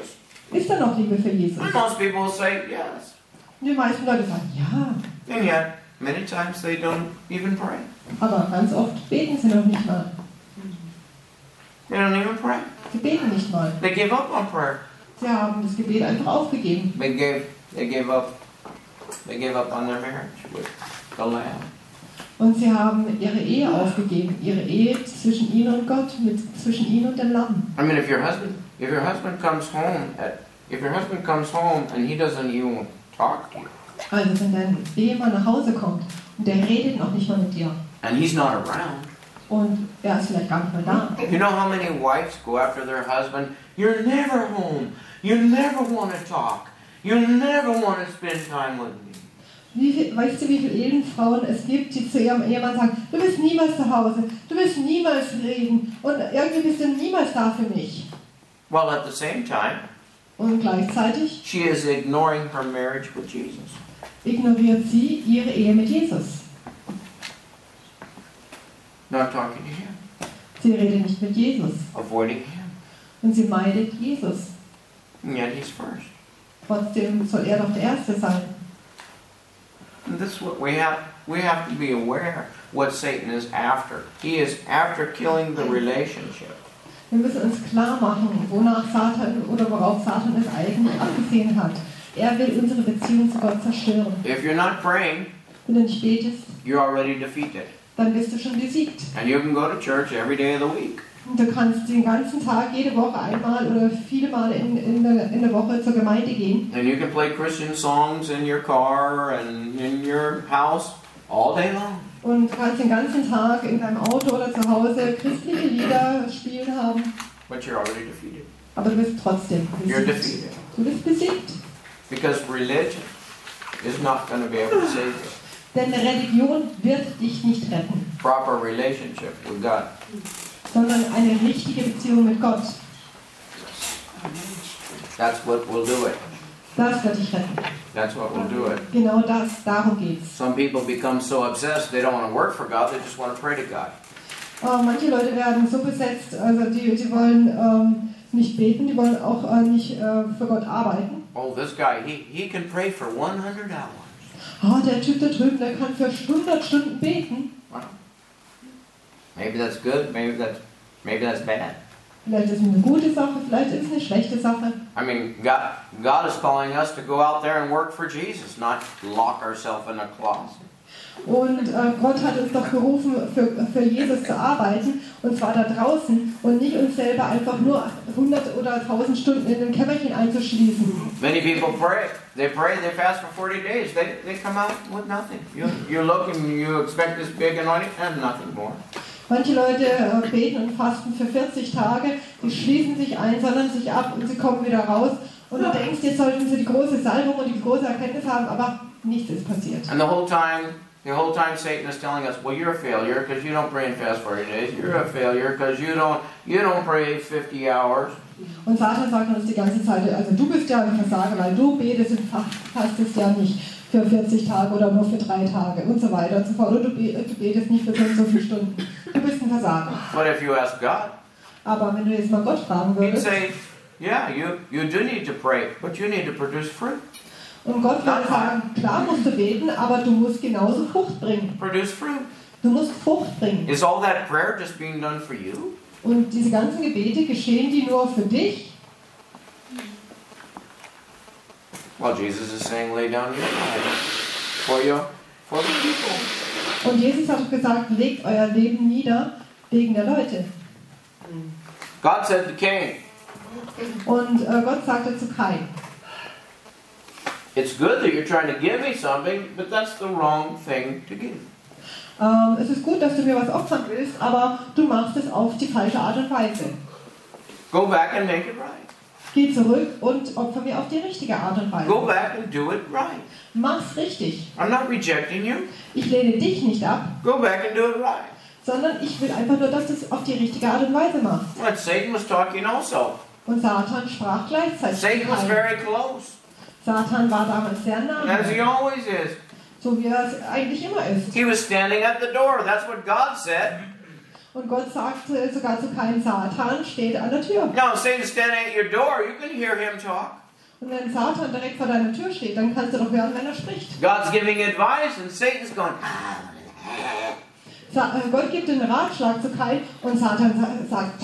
Ist da noch Liebe für Jesus? And most people will say yes. Und die meisten Leute sagen, ja. And yet, many times they don't even pray. Aber ganz oft beten sie noch nicht mal. They don't even pray. Sie beten nicht mal. They give up on prayer. Sie haben das Gebet einfach aufgegeben. They gave, they gave up, they gave up on their marriage with the Lamb. Und sie haben ihre Ehe aufgegeben. Ihre Ehe zwischen ihnen und Gott, mit, zwischen ihnen und dem Lamm. I mean, if your husband, if your husband comes home, at, if your husband comes home and he doesn't even talk to you, Also wenn dein Ehemann nach Hause kommt und der redet noch nicht mal mit dir and he's not around, und er ist vielleicht gar nicht mehr da. you know how many wives go after their husband? You're never home. You never want to talk. You never want to spend time with me. Wie viel, weißt du, wie viele Ehefrauen es gibt, die zu ihrem Ehemann sagen, du bist niemals zu Hause, du wirst niemals reden und irgendwie bist du niemals da für mich. Well, at the same time, Und gleichzeitig she is ignoring her marriage with Jesus. ignoriert sie ihre Ehe mit Jesus. Not talking to him. Sie redet nicht mit Jesus Avoiding him. und sie meidet Jesus. And yet he's first. Trotzdem soll er doch der Erste sein. And this is what we have. We have to be aware what Satan is after. He is after killing the relationship. Wir müssen uns klar machen, wonach Satan oder worauf Satan es eigentlich abgesehen hat. Er will unsere Beziehung zu Gott zerstören. If you're not praying, Wenn du nicht betest, you're already defeated. dann bist du schon besiegt. And you can go to church every day of the week. Und du kannst den ganzen Tag, jede Woche einmal oder viele Male in, in, der, in der Woche zur Gemeinde gehen. And you can play Christian songs in your car and in your house all day long. Und du kannst den ganzen Tag in deinem Auto oder zu Hause christliche Lieder spielen haben. But you're already defeated. Aber du bist trotzdem You're besiegt. defeated. Du bist besiegt. Because religion is not going to be able to save you. Denn Religion wird dich nicht retten, Proper relationship with God. sondern eine richtige Beziehung mit Gott. That's what will do it. Das wird dich retten. That's what will do it. Genau das, darum geht's. Some people become so obsessed they don't want to work for God, they just want to pray to God. Äh, manche Leute werden so besetzt, also die, die wollen ähm, nicht beten, die wollen auch äh, nicht äh, für Gott arbeiten. Oh, this guy, he, he can pray for one hundred hours. Oh, der Typ da drüben, der kann für hundert Stunden beten. Wow. Maybe that's good, maybe that's, maybe that's bad. Vielleicht ist es eine gute Sache, vielleicht ist es eine schlechte Sache. I mean, God, God is calling us to go out there and work for Jesus, not lock ourselves in a closet. Und äh, Gott hat uns doch gerufen, für, für Jesus zu arbeiten, und zwar da draußen und nicht uns selber einfach nur hundert oder tausend Stunden in ein Kämmerchen einzuschließen. Many people pray. They pray, they fast for forty days. They, they come out with nothing. You, you look and you expect this big anointing and nothing more. Manche Leute äh, beten und fasten für vierzig Tage, die schließen sich ein, sondern sich ab und sie kommen wieder raus. Und du denkst, jetzt sollten sie die große Salbung und die große Erkenntnis haben, aber nichts ist passiert. And the whole time, the whole time Satan is telling us, well, you're a failure because you don't pray and fast forty days. You're a failure because you don't, you don't pray fifty hours. Und Satan sagt uns die ganze Zeit, also du bist ja ein Versager, weil du betest und fastest ja nicht für vierzig Tage oder nur für drei Tage und so weiter und so fort. Und du betest nicht für so und so viele Stunden. Du bist ein Versager. But if you ask God, Aber wenn du jetzt mal Gott fragen he'd würdest, say, yeah, you, you do need to pray, but you need to produce fruit. und Gott würde sagen, klar musst du beten, aber du musst genauso Frucht bringen. Produce fruit. Du musst Frucht bringen. Is all that prayer just being done for you? Und diese ganzen Gebete, geschehen die nur für dich? Well, Jesus is saying, lay down your life for your, for the people. Und Jesus hat gesagt, legt euer Leben nieder wegen der Leute. God said to Cain, Und äh, Gott sagte zu Kain, it's good that you're trying to give me something, but that's the wrong thing to give. ähm, es ist gut, dass du mir was opfern willst, aber du machst es auf die falsche Art und Weise. Go back and make it right. Geh zurück und opfer mir auf die richtige Art und Weise. Go back and do it right. Mach's richtig. I'm not rejecting you. Ich lehne dich nicht ab, Go back and do it right. sondern ich will einfach nur, dass du es auf die richtige Art und Weise machst. But Satan was talking also. Und Satan sprach gleichzeitig. Satan was Kain. very close, Satan war damals sehr nah, as he always is. so wie er es eigentlich immer ist. He was standing at the door. That's what God said. Und Gott sagt äh, sogar zu Kain, Satan steht an der Tür. Now, Satan's standing at your door. You can hear him talk. Und wenn Satan direkt vor deiner Tür steht, dann kannst du doch hören, wenn er spricht. God's giving advice, and Satan's going. Sa äh, Gott gibt den Ratschlag zu Kain und Satan sa sagt.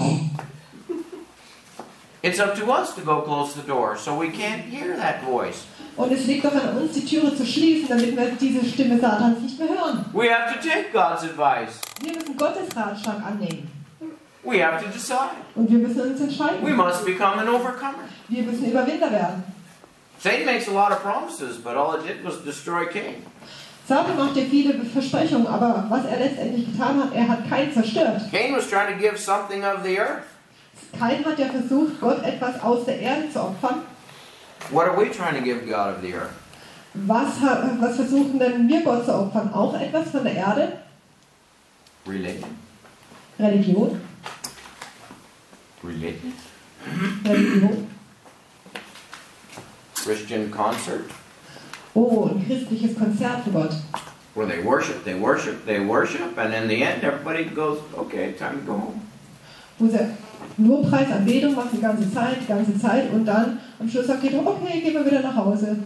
It's up to us to go close the door, so we can't hear that voice. Und es liegt doch an uns, die Türe zu schließen, damit wir diese Stimme Satans nicht mehr hören. We have to take God's advice. Wir müssen Gottes Ratschlag annehmen. We have to decide. Und wir müssen uns entscheiden. We must become an overcomer. Wir müssen Überwinder werden. Satan makes a lot of promises, but all it did was destroy Cain. Satan macht dir viele Versprechungen, aber was er letztendlich getan hat, er hat Kain zerstört. Cain was trying to give something of the earth. Kain hat ja versucht, Gott etwas aus der Erde zu opfern. What are we trying to give God of the earth? Was, was versuchen denn wir Gott zu opfern? Auch etwas von der Erde? Religion. Religion? Religion. Religion? Christian concert. Oh, ein christliches Konzert für Gott. Where they worship, they worship, they worship, and in the end everybody goes, okay, time to go home. Wo sie Lobpreis, Anbetung machen die ganze Zeit, die ganze Zeit und dann am Schluss sagt jeder, okay, gehen wir wieder nach Hause.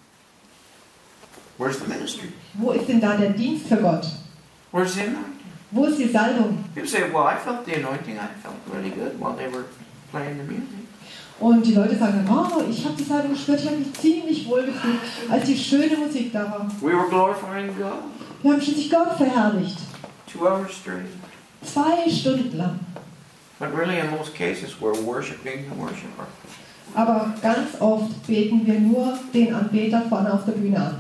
Where's the ministry? Wo ist denn da der Dienst für Gott? Where's the anointing? Wo ist die Salbung? People say, well, I felt the anointing, I felt really good while they were playing the music. Und die Leute sagen, oh, ich habe die Salbung gespürt, ich habe mich ziemlich wohl gefühlt, als die schöne Musik da war. We were glorifying God. Wir haben schließlich Gott verherrlicht. Two hours straight. Zwei Stunden lang. But really in most cases we're worshiping the worshiper. Aber ganz oft beten wir nur den Anbeter vorne auf der Bühne an.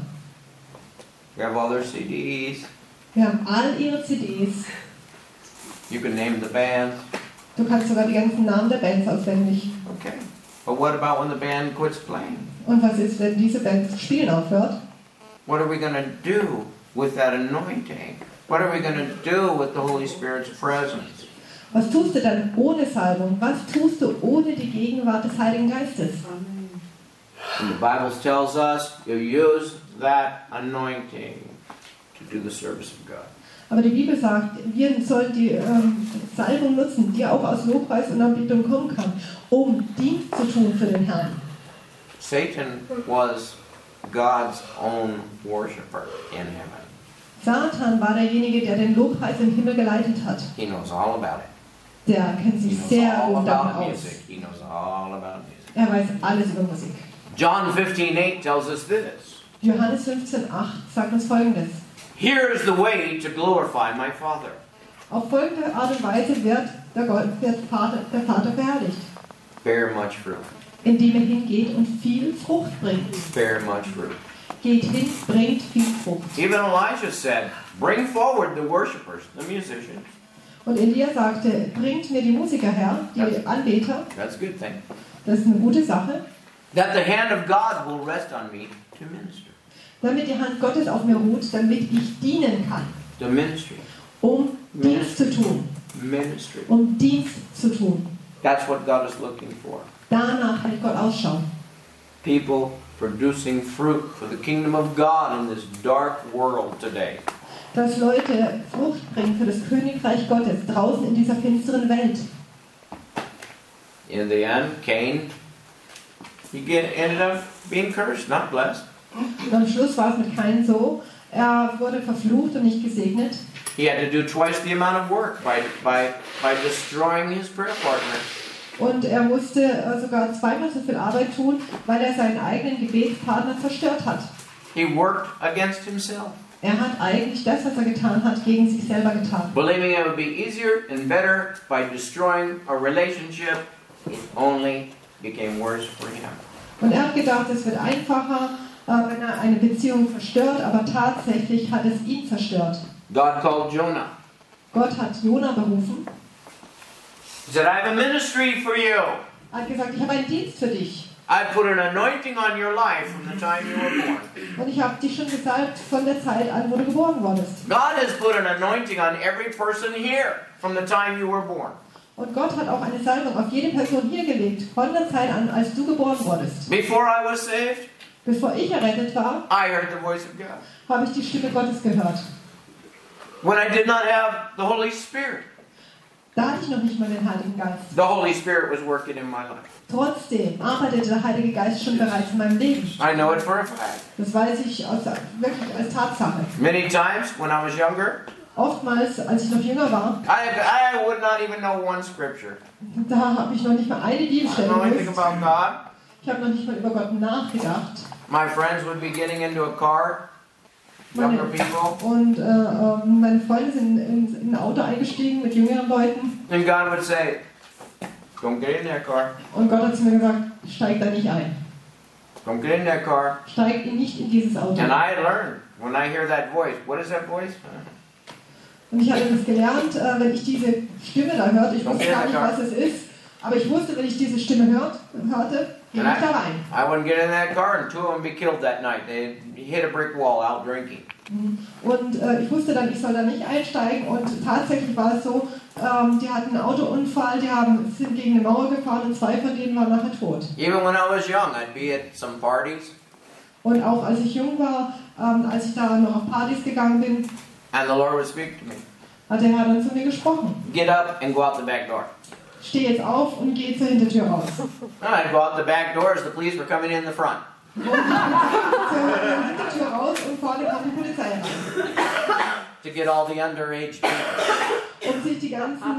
We have all their C Ds. Wir haben all ihre C Ds. You can name the bands. Du kannst sogar die ganzen Namen der Bands auswendig. Okay. But what about when the band quits playing? Und was ist, wenn diese Band zu spielen aufhört? What are we going to do with that anointing? What are we going to do with the Holy Spirit's presence? Was tust du dann ohne Salbung? Was tust du ohne die Gegenwart des Heiligen Geistes? And the Bible tells us to use that anointing to do the service of God. Aber die Bibel sagt, wir sollen die ähm, Salbung nutzen, die auch aus Lobpreis und Anbetung kommen kann, um Dienst zu tun für den Herrn. Satan was God's own worshiper in heaven. Satan war derjenige, der den Lobpreis im Himmel geleitet hat. He knows all about it. Der kennt He sich knows sehr all gut about damit aus. music. He knows all about music. Er weiß alles über Musik. John fifteen eight tells us this. Johannes fünfzehn acht sagt uns Folgendes. Here is the way to glorify my Father. Auf folgende Art und Weise wird der, Gott, der, Vater, der Vater verherrlicht. Bear much fruit. Indem er hingeht und viel Frucht bringt. Bear much fruit. Geht hin, bringt viel Frucht. Even Elijah said, bring forward the worshipers, the musicians. Und Elia sagte, bringt mir die Musiker her, die Anbeter. That's a good thing. Das ist eine gute Sache. That the hand of God will rest on me to minister. Damit die Hand Gottes auf mir ruht, damit ich dienen kann. The ministry. Um Dienst zu tun. Ministry. Um Dienst zu tun. That's what God is looking for. Danach hält Gott Ausschau. People producing fruit for the kingdom of God in this dark world today. Dass Leute Frucht bringen für das Königreich Gottes draußen in dieser finsteren Welt. In the end, Cain, he get, ended up being cursed, not blessed. Und am Schluss war es mit Kain so, er wurde verflucht und nicht gesegnet. He had to do twice the amount of work by, by, by destroying his prayer partner. Und er musste äh, sogar zweimal so viel Arbeit tun, weil er seinen eigenen Gebetspartner zerstört hat. He worked against himself. Er hat eigentlich das, was er getan hat, gegen sich selber getan. Believing it would be easier and better by destroying a relationship, it only became worse for him. Und er hat gedacht, es wird einfacher, äh, wenn er eine Beziehung zerstört, aber tatsächlich hat es ihn zerstört. God called Jonah. Gott hat Jona berufen. He said, I have a ministry for you. Er hat gesagt, ich habe einen Dienst für dich. I put an anointing on your life from the time you were born. Und ich habe dich schon gesagt, von der Zeit an, wo du geboren wurdest. God has put an anointing on every person here from the time you were born. Und Gott hat auch eine Salbung auf jede Person hier gelegt, von der Zeit an, als du geboren wurdest. Before I was saved, Bevor ich errettet war, I heard the voice of God. habe ich die Stimme Gottes gehört. When I did not have the Holy Spirit, Da hatte ich noch nicht mal den Heiligen Geist. The Holy Spirit was working in my life. Trotzdem arbeitete der Heilige Geist schon bereits in meinem Leben. I know it for a fact. Das weiß ich aus, wirklich als Tatsache. Many times when I was younger, Oftmals, als ich noch jünger war, I, I would not even know one scripture. da habe ich noch nicht mal eine I didn't Bibelstelle know anything gewusst. about God. Ich habe noch nicht mal über Gott nachgedacht. My friends would be getting into a car, younger people, Und äh, ähm, meine Freunde sind in, in ein Auto eingestiegen mit jüngeren Leuten. and God would say, don't get in that car, Und Gott hat zu mir gesagt, steig da nicht ein. don't get in that car. Steig nicht in dieses Auto. And I had learned, when I hear that voice, what is that voice? Und ich hatte das gelernt, äh, wenn ich diese Stimme da hörte, ich wusste gar nicht, was es ist, aber ich wusste, wenn ich diese Stimme hört, hörte, ging ich da rein. I wouldn't get in that car, and two of them be killed that night. They hit a brick wall out drinking. Und äh, ich wusste dann, ich soll da nicht einsteigen und tatsächlich war es so, ähm, die hatten einen Autounfall, die haben, sind gegen eine Mauer gefahren und zwei von denen waren nachher tot. Even when I was young, I'd be at some parties, Und auch als ich jung war, ähm, als ich da noch auf Partys gegangen bin, and the Lord would speak to me. hat der Herr dann zu mir gesprochen. Get up and go out the back door. Steh jetzt auf und geh zur Hintertür raus. And I'd go out the back door as the police were coming in the front. Und ich zur Hintertür raus und vorne kam die Polizei rein. To get all the underage people. Um sich die ganzen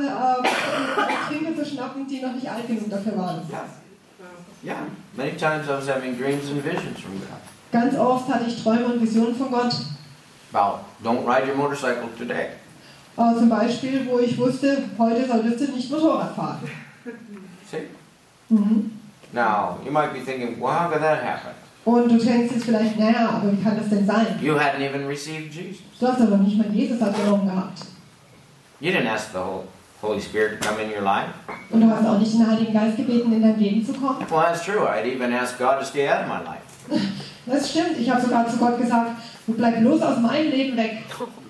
äh, Trinker zu schnappen, die noch nicht alt genug dafür waren. Yeah. Many times I was having dreams and visions from God. Ganz oft hatte ich Träume und Visionen von Gott. About, don't ride your motorcycle today. Äh, zum Beispiel, wo ich wusste, heute solltest du nicht Motorrad fahren. See? Mhm. Now, you might be thinking, well, how could that happen? Und du denkst jetzt vielleicht, naja, aber wie kann das denn sein? You hadn't even received Jesus. Du hast aber nicht mal Jesus angenommen gehabt. You didn't ask the Hol- Holy Spirit to come in your life. Und du hast auch nicht den Heiligen Geist gebeten, in dein Leben zu kommen. Well, that's true. I'd even asked God to stay out of my life. Das stimmt. Ich habe sogar zu Gott gesagt, du bleib bloß aus meinem Leben weg.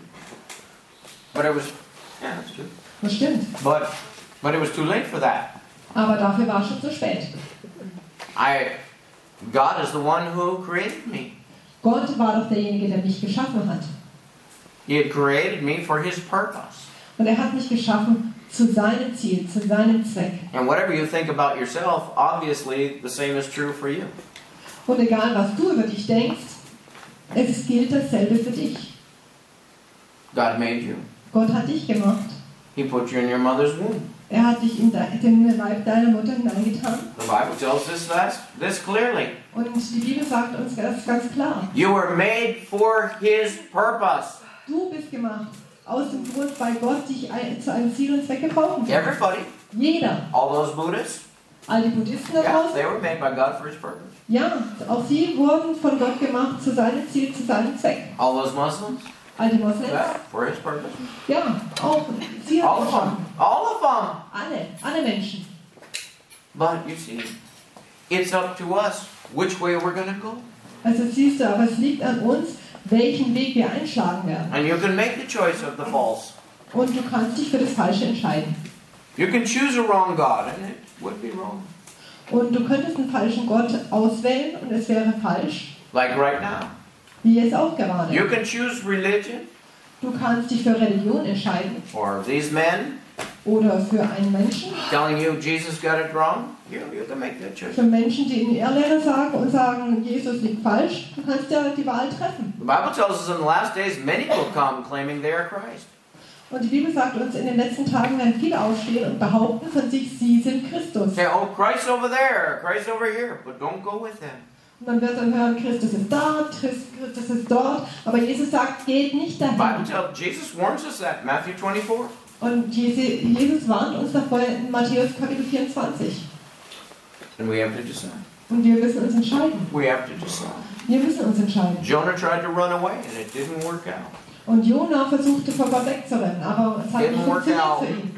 But it was, yeah, that's true. Das stimmt. But, but it was too late for that. Aber dafür war es schon zu spät. I, God is the one who created me. Gott war doch derjenige, der mich geschaffen hat. He had created me for His purpose. Und er hat mich geschaffen zu seinem Ziel, zu seinem Zweck. And whatever you think about yourself, obviously the same is true for you. Und egal, was du über dich denkst, es gilt dasselbe für dich. God made you. Gott hat dich gemacht. He put you in your mother's womb. Er hat dich in den Leib deiner Mutter hineingetan. The Bible tells us that, this clearly. Und die Bibel sagt uns das ganz klar. You were made for His purpose. Du bist gemacht aus dem Grund, weil Gott dich ein, zu einem Ziel und Zweck gebrauchen kann. Everybody. Jeder. All those Buddhists. All die Buddhisten da Yeah, draußen. they were made by God for His purpose. Ja, auch sie wurden von Gott gemacht zu seinem Ziel, zu seinem Zweck. All those Muslims. All die Moslems. Yeah, for His purpose. Ja, auch sie All hat of them. geschaffen. All of them. Alle, alle Menschen. But you see, it's up to us which way we're going to go. Also siehst du, aber es liegt an uns, welchen Weg wir einschlagen werden. And you can make the choice of the false. Und du kannst dich für das Falsche entscheiden. You can choose a wrong God, and it would be wrong. Und du könntest einen falschen Gott auswählen und es wäre falsch, Like right now. wie jetzt auch gerade. You can choose religion, Du kannst dich für Religion entscheiden or these men oder für einen Menschen. telling you Jesus got it wrong. You, you can make that choice. Für Menschen, die in Irrlehre sagen und sagen, Jesus liegt falsch, du kannst ja die Wahl treffen. The Bible tells us in the last days many will come claiming they are Christ. Und die Bibel sagt uns, in den letzten Tagen werden viele aufstehen und behaupten von sich, sie sind Christus. Say, oh, Christ over there, Christ over here, but don't go with them. Und man wird dann hören, Christus ist da, Christus ist dort, aber Jesus sagt, geht nicht The Bible dahin. tells, Jesus warns us that, Matthew twenty-four. Und Jesus warnt uns davor in Matthäus Kapitel vierundzwanzig. And we have to decide. Und wir müssen uns entscheiden. We have to decide. Wir müssen uns entscheiden. Jonah tried to run away and it didn't work out. Und Jona versuchte vor Gott wegzurennen, aber es hat Didn't nicht work funktioniert out. für ihn.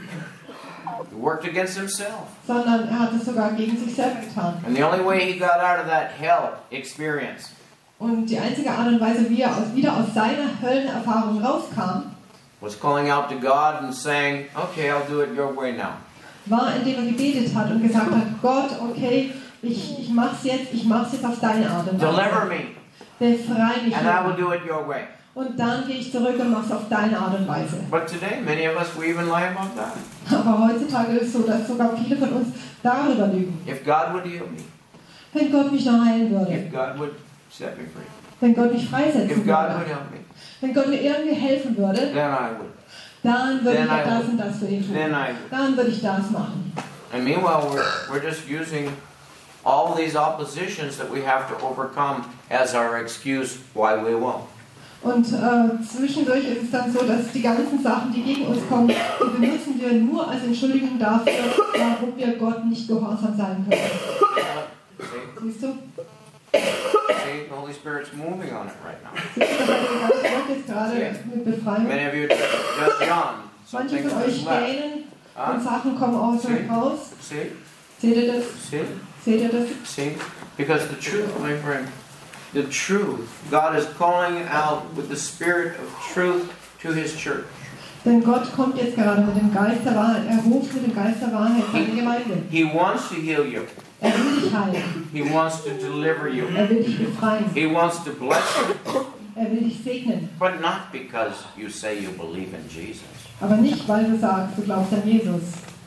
He worked against himself. Sondern er hat es sogar gegen sich selbst getan. And the only way he got out of that hell experience Und die einzige Art und Weise, wie er aus, wieder aus seiner Höllenerfahrung rauskam, was calling out to God and saying, okay, I'll do it your way now. war, indem er gebetet hat und gesagt hat, Gott, okay, ich, ich mach's jetzt, ich mach's jetzt auf deine Art und Deliver Weise. me, Befreie mich and I will do it your way. Und dann gehe ich zurück und mache es auf deine Art und Weise. But today, many of us, we even lie about that. Aber heutzutage ist es so, dass sogar viele von uns darüber lügen. If God would heal me, Wenn Gott mich noch heilen würde, if God would set me free, wenn Gott mich freisetzen if God würde, would help me, wenn Gott mir irgendwie helfen würde, then I would. dann würde Then ich I das would. und das für ihn tun. Then I would. Dann würde ich das machen. And meanwhile, we're, we're just using all these oppositions that we have to overcome as our excuse why we won't. Und äh, zwischendurch ist es dann so, dass die ganzen Sachen, die gegen uns kommen, die benutzen wir nur als Entschuldigung dafür, warum wir Gott nicht gehorsam sein können. See? Siehst du? See, the Holy Spirit's moving on it right now. Siehst du, der Heilige Geist wirkt jetzt gerade mit Befreiung. Many of you just yawn. Manche Something von is euch left. gähnen und Huh? Sachen kommen aus See? euch raus. See? Seht ihr das? See? Seht ihr das? See? Because the truth, my friend, the truth, God is calling out with the Spirit of truth to His church. Denn Gott kommt jetzt gerade mit dem Geist der Wahrheit. Er ruft mit dem Geist der Wahrheit seine Gemeinde. He wants to heal you. Er will dich heilen. He wants to deliver you. Er will dich befreien. He wants to bless you. Er will dich segnen. But not because you say you believe in Jesus. Aber nicht, weil du sagst, du glaubst an Jesus.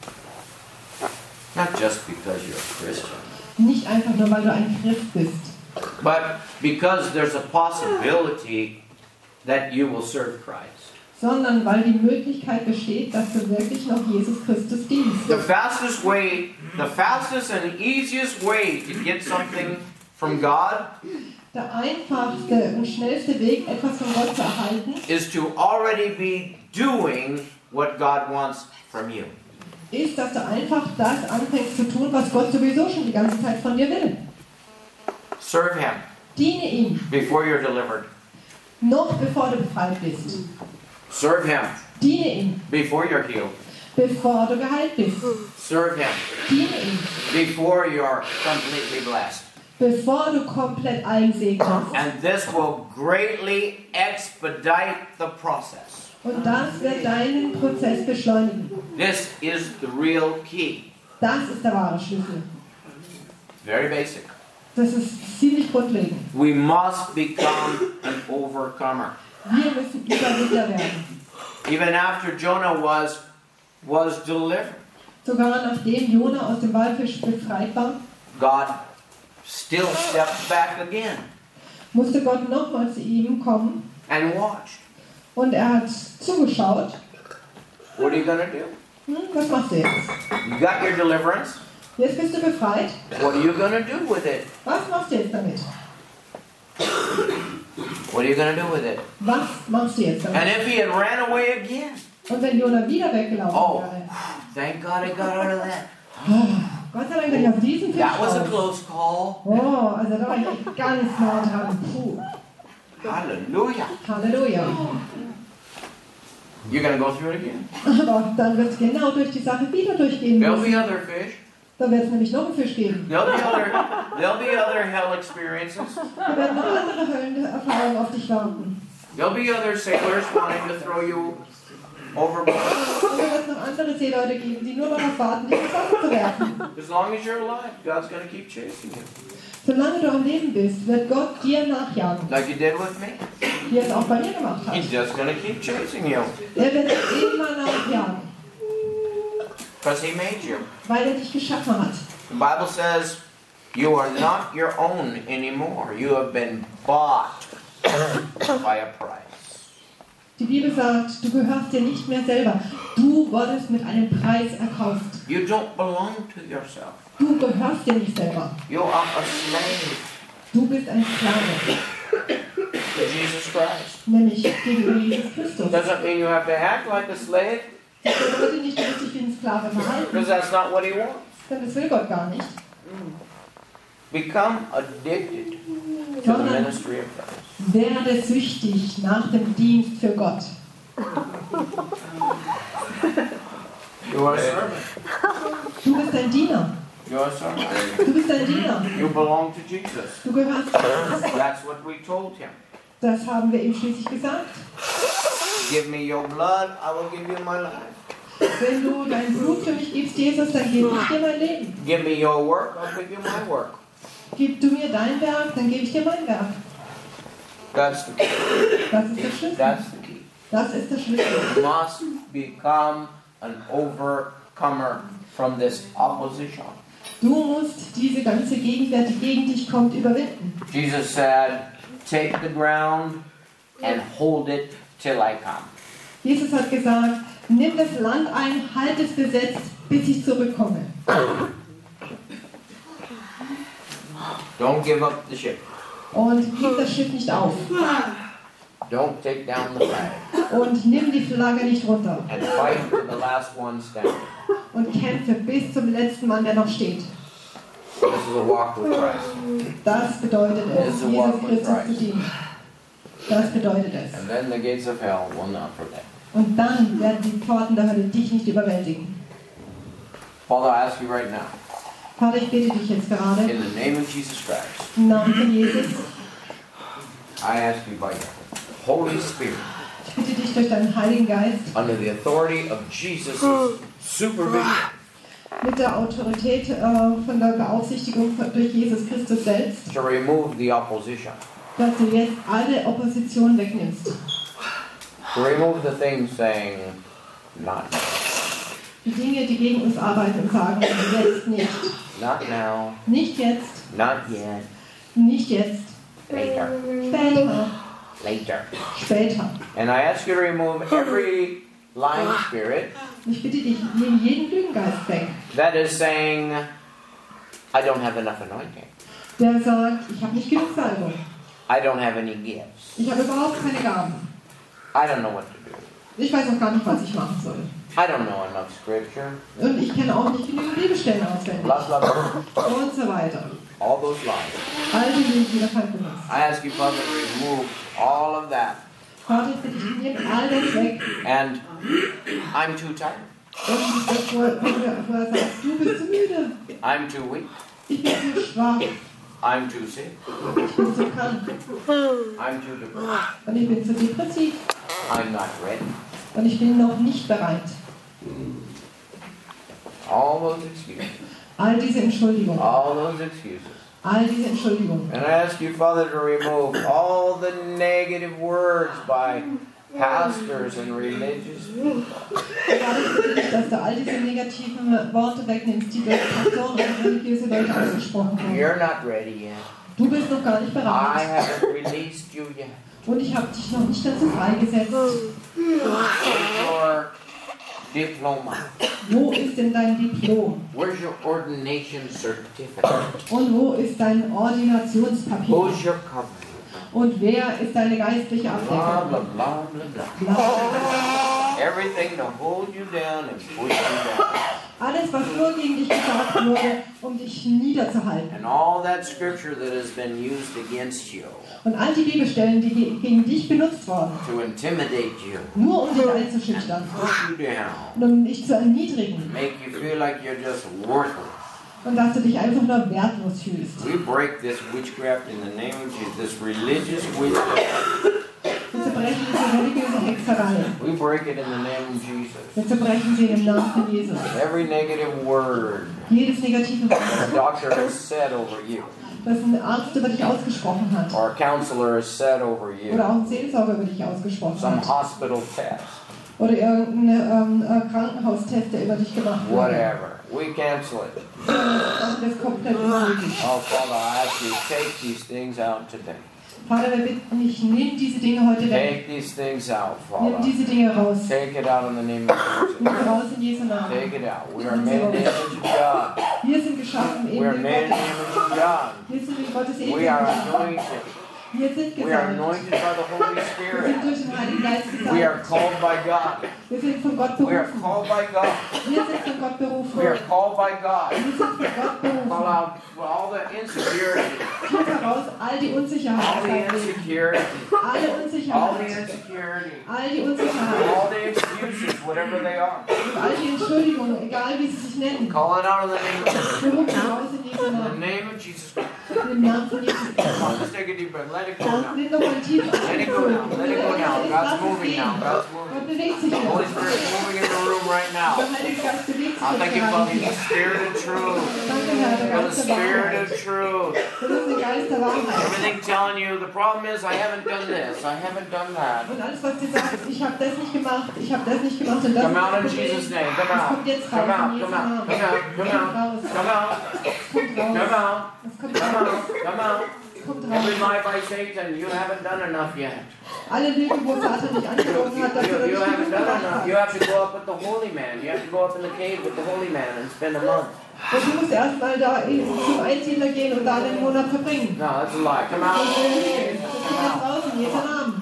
Not just because you're a Christian. Nicht einfach nur, weil du ein Christ bist. But because there's a possibility that you will serve Christ. Sondern weil die Möglichkeit besteht, dass du wirklich noch Jesus Christus dienst. The fastest way, the fastest and easiest way to get something from God Der einfachste und schnellste Weg, etwas von Gott zu erhalten, is to already be doing what God wants from you. ist, dass du einfach das anfängst zu tun, was Gott sowieso schon die ganze Zeit von dir will. Serve Him Diene ihm, before you're delivered. noch bevor du befreit bist. Serve Him Diene ihm, before you're healed. bevor du geheilt bist. Serve Him Diene ihm, before you're completely blessed. bevor du komplett allen segnest. And this will greatly expedite the process. Und das wird deinen Prozess beschleunigen. This is the real key. Das ist der wahre Schlüssel. Very basic. Das ist ziemlich grundlegend. We must become an overcomer. Wir müssen Überwinder werden. Even after Jonah was, was delivered, Sogar nachdem Jona aus dem Walfisch befreit war, God still stepped back again musste Gott nochmal zu ihm kommen and watched. und er hat zugeschaut. What are you going to do? Hm, was machst du jetzt? You got your deliverance. Jetzt bist du befreit. What are you going to do with it? Was machst du jetzt damit? What are you going to do with it? Was machst du jetzt And damit? if he had ran away again, Und wenn Jona wieder weggelaufen oh, wäre, thank God I got out of that. Gott sei Dank bin ich auf diesen Fisch That was a raus. close call. Oh, also da war ich echt ganz nah dran. Puh. Hallelujah. Halleluja. You're going to go through it again. Aber dann wird es genau durch die Sache wieder durchgehen There'll be müssen. other fish. Da wird es nämlich noch einen Fisch geben. There'll be other, there'll be other hell experiences. Da werden noch andere Höllenerfahrungen auf dich warten. There'll be other sailors wanting to throw you overboard. Und da wird es noch andere Seeleute geben, die nur darauf warten, dich ins Wasser zu werfen. As long as you're alive, God's going to keep chasing you. Solange du am Leben bist, wird Gott dir nachjagen, Like He did with me. wie er es auch bei mir gemacht hat. He's just going to keep chasing you. Er wird dir immer nachjagen, Because He made you. weil er dich geschaffen hat. The Bible says, you are not your own anymore. You have been bought by a price. Die Bibel sagt, du gehörst dir nicht mehr selber. Du wurdest mit einem Preis erkauft. You don't belong to yourself. Du gehörst dir nicht selber. You are a slave Du bist ein Sklave, to Jesus Christ. nämlich gegenüber Jesus Christus. Doesn't mean you have to act like a slave, Das bedeutet nicht, dass du dich wie ein Sklave verhalten, because that's not what He wants. denn das will Gott gar nicht. Become addicted to the Sondern ministry of Christ. werde süchtig nach dem Dienst für Gott. You are a servant. Du bist ein Diener. You are a servant. Du bist ein Diener. You belong to Jesus. Du gehörst Jesus. That's what we told Him. Das haben wir ihm schließlich gesagt. Give me your blood, I will give you my life. Wenn du dein Blut für mich gibst, Jesus, dann gebe ich dir mein Leben. Give me your work, I'll give you my work. Gib du mir dein Werk, dann gebe ich dir mein Werk. That's the key. Das ist der Schlüssel. That's the key. Das ist der Schlüssel. You must become an overcomer from this opposition. Du musst diese ganze Gegenwehr, die gegen dich kommt, überwinden. Jesus said, take the ground and hold it till I come. Jesus hat gesagt, nimm das Land ein, halt es besetzt, bis ich zurückkomme. Don't give up the ship. Und gib das Schiff nicht auf. Don't take down the flag. Und nimm die Flagge nicht runter. And fight to the last one standing. Und kämpfe bis zum letzten Mann, der noch steht. This is a walk with Christ. Das bedeutet es, Jesus Christus zu dienen. Das bedeutet es. And then the gates of hell will not protect. Und dann werden die Pforten der Hölle dich nicht überwältigen. Father, I ask you right now, Vater, ich bitte dich jetzt gerade, in the name of Jesus Christ, im Namen von Jesus, I ask you by your Holy Spirit, ich bitte dich durch deinen Heiligen Geist, under the authority of Jesus' supervision, mit der Autorität äh, von der Beaufsichtigung von, durch Jesus Christus selbst, to remove the opposition, dass du jetzt alle Opposition wegnimmst. to remove the things saying, not now, Die Dinge, die gegen uns arbeiten und sagen, jetzt nicht. not now, Nicht jetzt, not yet, nicht jetzt, later, später, later. später. And I ask you to remove every lying spirit Und ich bitte dich, nimm jeden Lügengeist weg, that is saying, I don't have enough anointing. der sagt, ich habe nicht genug Salbung, I don't have any gifts. ich habe überhaupt keine Gaben, I don't know what to do. ich weiß auch gar nicht, was ich machen soll. I don't know enough scripture. Und ich kenne auch nicht genügend Bibelstellen auswendig. Blah, blah, blah. Und so weiter. All those lies. All die Lügen, die der Feind benutzt. I ask you, Father, to remove all of that. Vater, ich bitte dich, nimm all das weg. And I'm too tired. Und das, wo wo er sagt, du bist zu müde, I'm too weak. ich bin zu schwach, I'm too sick. ich bin zu krank I'm too depressed. und ich bin zu depressiv I'm not ready. und ich bin noch nicht bereit. All those excuses. All diese Entschuldigungen, All those excuses. all diese Entschuldigungen. And I ask you, Father, to remove all the negative words by pastors and religious people. Vater, ich bitte dich, dass du all diese negativen Worte wegnimmst, die durch Pastoren und religiöse Leute ausgesprochen wurden. You're not ready yet. Du bist noch gar nicht I bereit. haven't released you yet. Und ich habe dich noch nicht dazu freigesetzt. Where's your diploma? Wo ist denn dein Diplom? Where's your ordination certificate? Und wo ist dein Ordinationspapier? Who's your covering? Und wer ist deine geistliche Blah, blah, Abdeckung? blah, blah, blah. Bla. Everything to hold you down and push you down. Alles, was nur gegen dich gesagt wurde, um dich niederzuhalten. And all that scripture that has been used against you Und all die Bibelstellen, die ge- gegen dich benutzt wurden, to intimidate you, nur um dich einzuschüchtern push you down, und um dich zu erniedrigen make you feel like you're just worthless. und dass du dich einfach nur wertlos fühlst. We break this witchcraft in the name of Jesus, this religious witchcraft. Wir zerbrechen diese religiöse Hexerei. We break it in the name of Jesus. Wir zerbrechen sie im Namen von Jesus. Every negative word Jedes negative the Wort, doctor has said over you, das ein Arzt über dich ausgesprochen hat or a counselor has said over oder you, auch ein Seelsorger über dich ausgesprochen some hat hospital test, oder irgendein ähm, äh, Krankenhaustest, der über dich gemacht wurde. whatever. We cancel it. Und das komplett unmöglich. Oh, Father, I ask you, take these things out today. Vater, wir bitten dich, nimm diese Dinge heute weg. Take these things out, Nimm Father. diese Dinge raus. Take it out in the name of Nimm Jesus. sie raus in Jesu Namen. Take it out. We are made in the image of God. Wir sind geschaffen in We are dem made in the Gottes. image of God. Wir sind in Gottes We Ebenbild are geschaffen. anointed. Wir sind We are gesalbt. anointed by the Holy Wir Spirit. sind durch den Heiligen Geist We are gesalbt. called by God. Wir sind von Gott We are berufen. called by God. Wir sind von Gott berufen. We are called by God. Wir sind von Gott Call berufen. out all the insecurity, Schieb heraus all die Unsicherheit. all the insecurity, Alle all the Unsicherheit. insecurity, All die Unsicherheit. all the excuses, whatever they are. Und all die Entschuldigungen, egal wie sie sich nennen. Call it out in the name of Jesus. Wir rufen raus in Jesu In the Namen. name of Jesus Christ. Im Namen von Jesus Christus. Come on, let's take a deep breath. Let it go Dann now. nimm noch mal tief Let it go now. Let it go now. God's moving now. God's Gott moving. bewegt sich The Holy jetzt. Spirit is moving in the room right now. Der Heilige Geist bewegt sich I thank you for jetzt the gerade. Spirit of truth. Danke, Herr, der For the Geist der Spirit Wahrheit. of truth. Das ist der Geist der Wahrheit. Everything telling you the problem is I haven't done this, I haven't done that. Und alles, was dir sagt, ich habe das nicht gemacht, ich habe das nicht gemacht und das Come out in ist das Jesus' Problem. name. Come Das out. kommt jetzt raus, Come out. in Jesu Come out. Namen. Come out. Come Kommt out. raus. Come out. Kommt raus. Come out. Es kommt Come raus. out. Come out. Es kommt Every raus. lie by Satan, you haven't done enough yet. Alle Lügen, wo Satan dich angelogen hat, dass du You, you nicht haven't genug done gemacht enough. hast. You have to go up with the holy man. You have to go up in the cave with the holy man and spend a month. Und du musst erstmal da in- zum Einsiedler gehen und da den Monat verbringen. No, that's a lie. Come Das out. ist eine Lüge. Das kommt jetzt raus in Jesu Namen.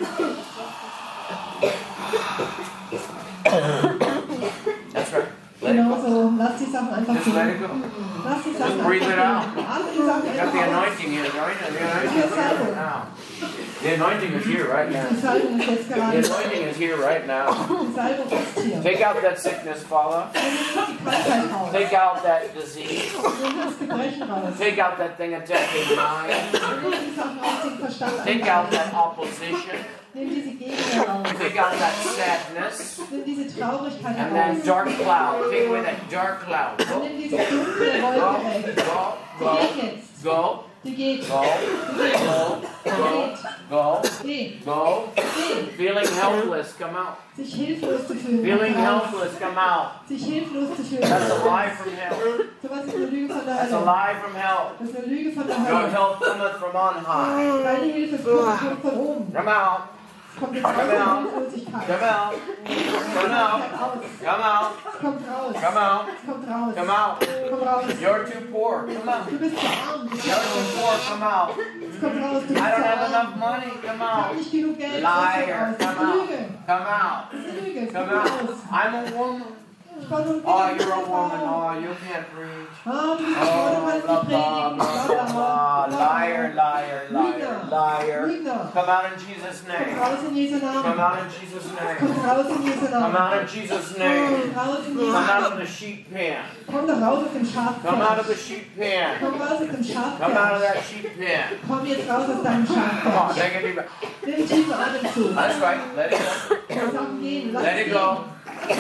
That's right. Let it Genau go. so. Lass die Sachen einfach Just gehen. let it go. Lass die Sachen Just breathe it out. einfach gehen. Atme die Sachen You got the einfach aus. anointing here, right? The anointing is here right now. The anointing is here right now. Die Salbung ist jetzt The gerade. anointing is here right now. Die Salbung ist hier. Take out that sickness, Father. Nimm die Krankheit raus. Take out that disease. Nimm das Gebrechen raus. Take out that thing attacking your mind. Nimm die Sachen aus dem Verstand. Take out that opposition. Nimm diese Gegner raus. Take out that sadness. Nimm diese Traurigkeit And heraus. that dark cloud. Take away that dark cloud. Und Go, nimm diese dunkle go, Wolke weg. go, Die go, geht jetzt. go, Die geht. go, Die geht. go, go, go, Geh. go. Geh. Feeling helpless, come out. Sich hilflos zu fühlen. Feeling Komm raus. helpless, come out. Sich hilflos zu fühlen. That's a lie from hell. Sowas ist eine Lüge von der That's a Hölle. lie from hell. Das ist eine Lüge von der Your Hölle. help cometh from on high. Deine Hilfe kommt kommt von oben. Come out. Es kommt jetzt raus in Hilflosigkeit. Come out. Come out. Come out. Es kommt raus. Come out. Es kommt raus. Come out. Komm raus. You're too poor. Come out. Du bist zu arm. Du bist You're too poor. Come out. Es kommt raus. Du I bist don't zu have arm. enough money. Come Ich habe out. nicht genug Geld. Liar. Das ist Come eine out. Lüge. Come out. Das ist eine Lüge. Es Come kommt out. raus. I'm a woman. Ich war nur ein Oh, Kind, you're a eine woman. Frau. Oh, you can't preach. Ah, du bist eine Frau, du Oh, kannst blah, nicht blah, predigen. blah, blah, blah. Liar, liar, liar, liar. Lügner. Come out in Jesus' Kommt name. raus in Jesu Come Namen. out in Jesus' name. Kommt raus in Jesu Come Namen. out in Jesus' name. Komm raus in Jesu Come out Namen. of the sheep pen. Komm doch raus aus dem Schafpferd. Come out of the sheep pen. Komm raus aus dem Come out of Schafpferd. that sheep pen. Komm jetzt raus aus deinem Come on, Schafpferd. take a deep breath. Nimm tiefen Atemzug. That's right. Let it go. Lass auch gehen. Lass Let es it go. gehen.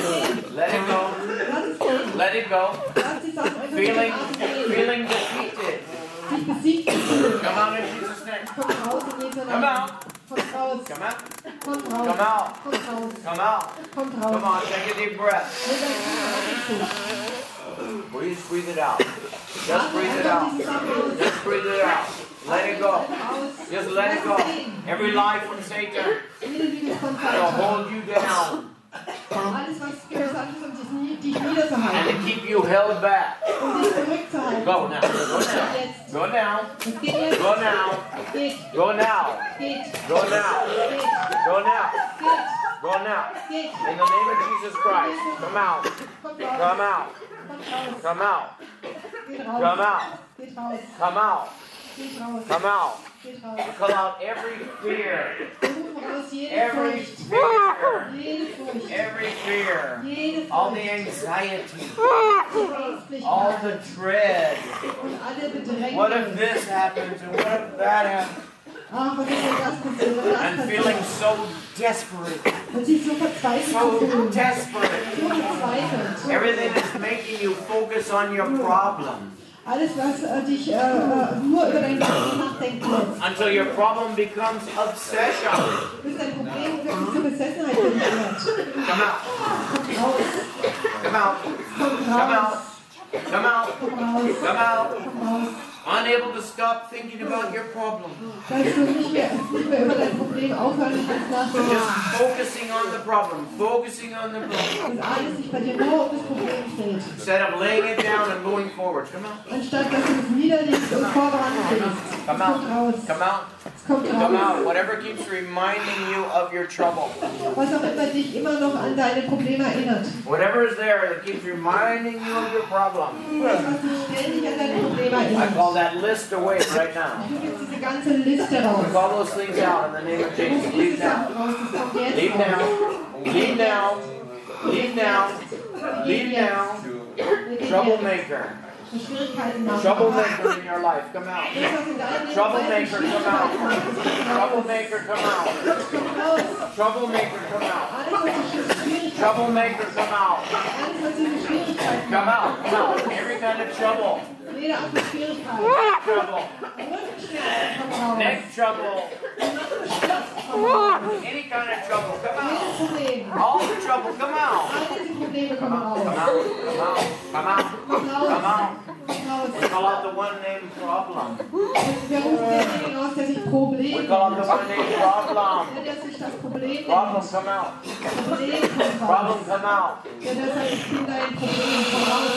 Let it go. Lass es gehen. Let it go. Lass die Sachen einfach mit dem Feeling, Atem gehen. feeling defeated. Sich besiegt zu fühlen. Come out in Jesus' name. Komm raus in Jesu Come Namen. out. Kommt raus. Come out. Kommt Come raus. out. Kommt raus. Come out. Kommt Come raus. on, take a deep breath. Nimm deinen tiefen Atemzug. Breathe, breathe it out. Just breathe it out. Just breathe it out. Let it go. Just let it go. Every lie from Satan Jede Lüge von will Satan. hold you down Alles, was gesagt ist, um dich nie- dich and niederzuhalten. to keep you held back. Um dich zurückzuhalten. Go now. Go now. Jetzt. Go now. Es geht jetzt. Go now. Geht. Go now. Geht. Go now. Geht. Go now. Geht. Go now. Geht. In the name of Jesus Christ. Come out. Kommt raus. Come out. Kommt raus. Come out. Geht Come raus. out. Geht raus. Come out. Geht raus. Come out. Geht raus. Call out every fear. Wir rufen raus jede Every Furcht. fear. Jede Furcht. Every fear. Jede All the Furcht. anxiety. Jede Ängstlichkeit. All the dread. Und alle Bedrängnis. What if this happens and what if that happens? Ach, was ist denn das passiert? Was ist And das feeling passiert? so desperate. Und sich so verzweifelt So zu fühlen. desperate. So verzweifelt. Everything is making you focus on your problem Alles, was äh, dich äh, äh, nur über dein Problem nachdenken lässt. until your problem becomes obsession. Bis dein Problem wirklich zur Besessenheit wird. Come out. Kommt raus. Come out. Kommt Come raus. out. Come out. Komm raus. Come out. Komm raus. Unable to stop thinking about your problem. Dass du nicht mehr, nicht mehr über dein Problem aufhören kannst nachzudenken. Just focusing on the problem. Focusing on the problem. Dass alles sich bei dir nur um das Problem steht. Instead of laying it down and going forward. Come out. Anstatt dass du es niederlegst und voran gehst. Es Come kommt out. raus. Come out. Es kommt Come raus. out. Whatever keeps reminding you of your trouble. Was auch immer dich immer noch an deine Probleme erinnert. Whatever is there that keeps reminding you of your problem. Was dich ständig an deine Probleme I erinnert. call that list away right now. Du gibst diese ganze Liste raus. Call those things out in the name of Du Jesus. gibst Leave diese now. Sachen raus. Das kommt jetzt Leave raus. now. Leave now. Leave now. Leave now. Wir gehen Troublemaker. für Schwierigkeiten machen. Troublemaker in your life, come out. Das, was in deinem Leben Troublemaker, come out. Troublemaker, Troublemaker, come out. Troublemaker, come out. Alles, was die Schwierigkeiten Troublemaker, come out. Alles, was diese Schwierigkeiten Come out, come out. Every kind of trouble. Jede Art von Schwierigkeit. Trouble. Rückenschmerzen kommt raus. Neck trouble. Nackenschmerz kommt raus. Any kind of trouble, come out. Jedes Problem. All the trouble, come out. All diese Probleme kommen raus. Come out, come out, come out, Kommt raus. come out. Kommt raus. We call out the one named problem. Und wir rufen denjenigen aus, der sich Problem We call out the nennt. one named problem. Der, der sich das Problem Problem, nennt. come out. Problem kommt raus. Problem, come out. Der, der sagt, ich bin dein Problem, komm raus.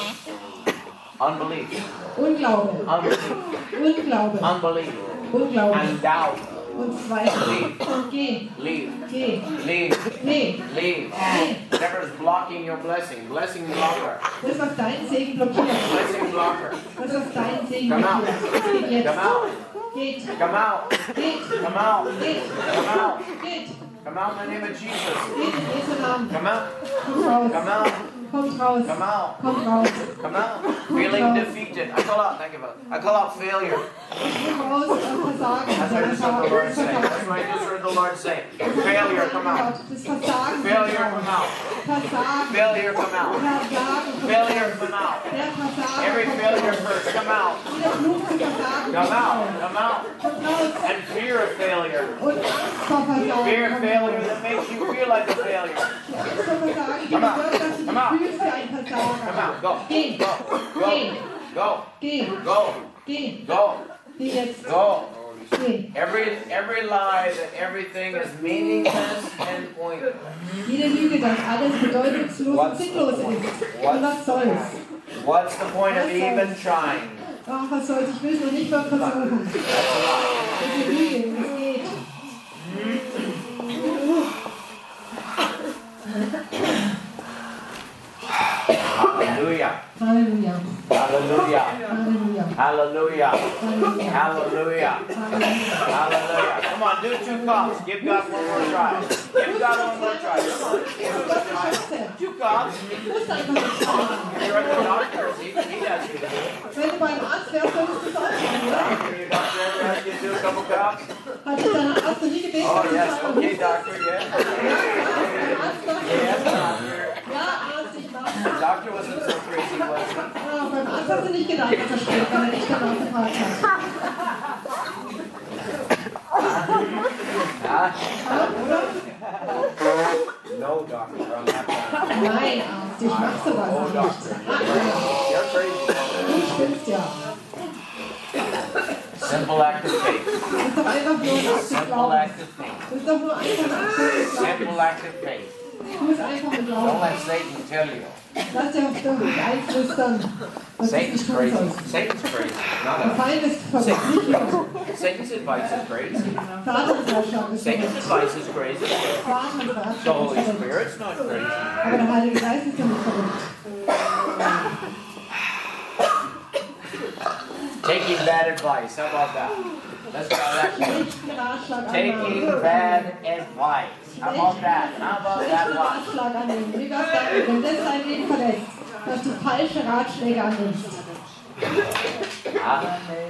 Unbelief. Unglaube. Unbelief. Unglaube. Unbelief. Unglaube. And doubt. Und Zweifel. Geh. Leave. Geh. Leave. Nee. Leave. Nee. Whatever is blocking your blessing. Blessing blocker. Das, was deinen Segen blockiert. Blessing blocker. Das, was deinen Segen Come out. blockiert. Geht jetzt. Come out. Geht. Come out. Geht. Come out. Geht. Come out. Geht. Come out in the name of Jesus. Geht in Jesu Namen. Come out. Kommt raus. Come out. Kommt raus. Come out. Kommt raus. Come out. Feeling defeated. I call out, thank you, Father. I call out failure. Kommt raus. Versagen. That's what I just heard the Lord say. That's what I just heard the Lord say. Failure, come out. Das Versagen. Failure, come out. Versagen. Failure, come out. Versagen. Failure, come out. Der Versagen. Every failure curse, come out. Jeder Fluch von Versagen. Come out. Come out. Kommt raus. And fear of failure. Und Angst vor Versagen. Fear of failure that makes you feel like a failure. Die Angst vor Versagen, die Come out. bedeutet, dass du Come out. dich fühlst wie ein Versager. Come out. Go. Geh. Go. Go. Geh. Go. Geh. Go. Geh. Go. Geh jetzt. Go. Geh. Every every lie that everything is meaningless and pointless. Jede Lüge, dass alles bedeutungslos und sinnlos ist. Und was soll's? What's the point of even trying? Ach, was soll's? Ich will es noch nicht mal versuchen. That's a lie. Das ist eine Lüge. Das geht. Hallelujah. Halleluja. Hallelujah. Halleluja. Hallelujah. Halleluja. Hallelujah. Halleluja. Hallelujah. Come on, do two cups. Give God one more try. Give God one more try. Come on. Give Das God ist one Schätze. try. Two cups. Du musst einfach nicht fahren. You're at the doctor's. He, he has you to do it. Wenn du beim Arzt wärst, solltest du es auch tun, oder? Your doctor ever asked you to do a couple cups? Hat dich dein Arzt noch nie gebeten, Oh, dass du yes. es auch Okay, tust? doctor, yes. Der Arzt sagt, Yes, doctor. ja, Arzt, ich mach's. The doctor wasn't so crazy, was he? Ja, beim Arzt hast du nicht gedacht, dass er spricht, weil er nicht danach gefragt hat. Huh? Ja, oder? No, doctor. I'm not done. Nein, Arzt, ich mach sowas Oh, nicht. doctor. Ah, You're crazy. du spinnst ja. Simple act of faith. Das ist doch einfach nur ein Akt des Simple Glaubens. act of faith. Das ist doch nur einfach ein Akt des Simple Glaubens. act of faith. Tu es einfach mit Don't Glauben. let Satan tell you. Lass dir doch nicht einflüstern, dass du es Satan's nicht tun crazy. sollst. Satan's crazy. Der Not us. Feind ist verrückt, nicht wir. Satan's advice is crazy. Vaterratschlag ist Satan's verrückt. advice is crazy. The Vaterratschlag Holy ist verrückt. Spirit's not crazy. Aber der Heilige Geist ist ja nicht verrückt. Taking bad advice. How about that? Let's try that. Schlechten Ratschlag Taking annehmen. bad advice. How about that? How about that Schlechten one? Ratschlag annehmen. Wie wär's damit, wenn das dein Leben verletzt, dass du falsche Ratschläge annimmst? Huh?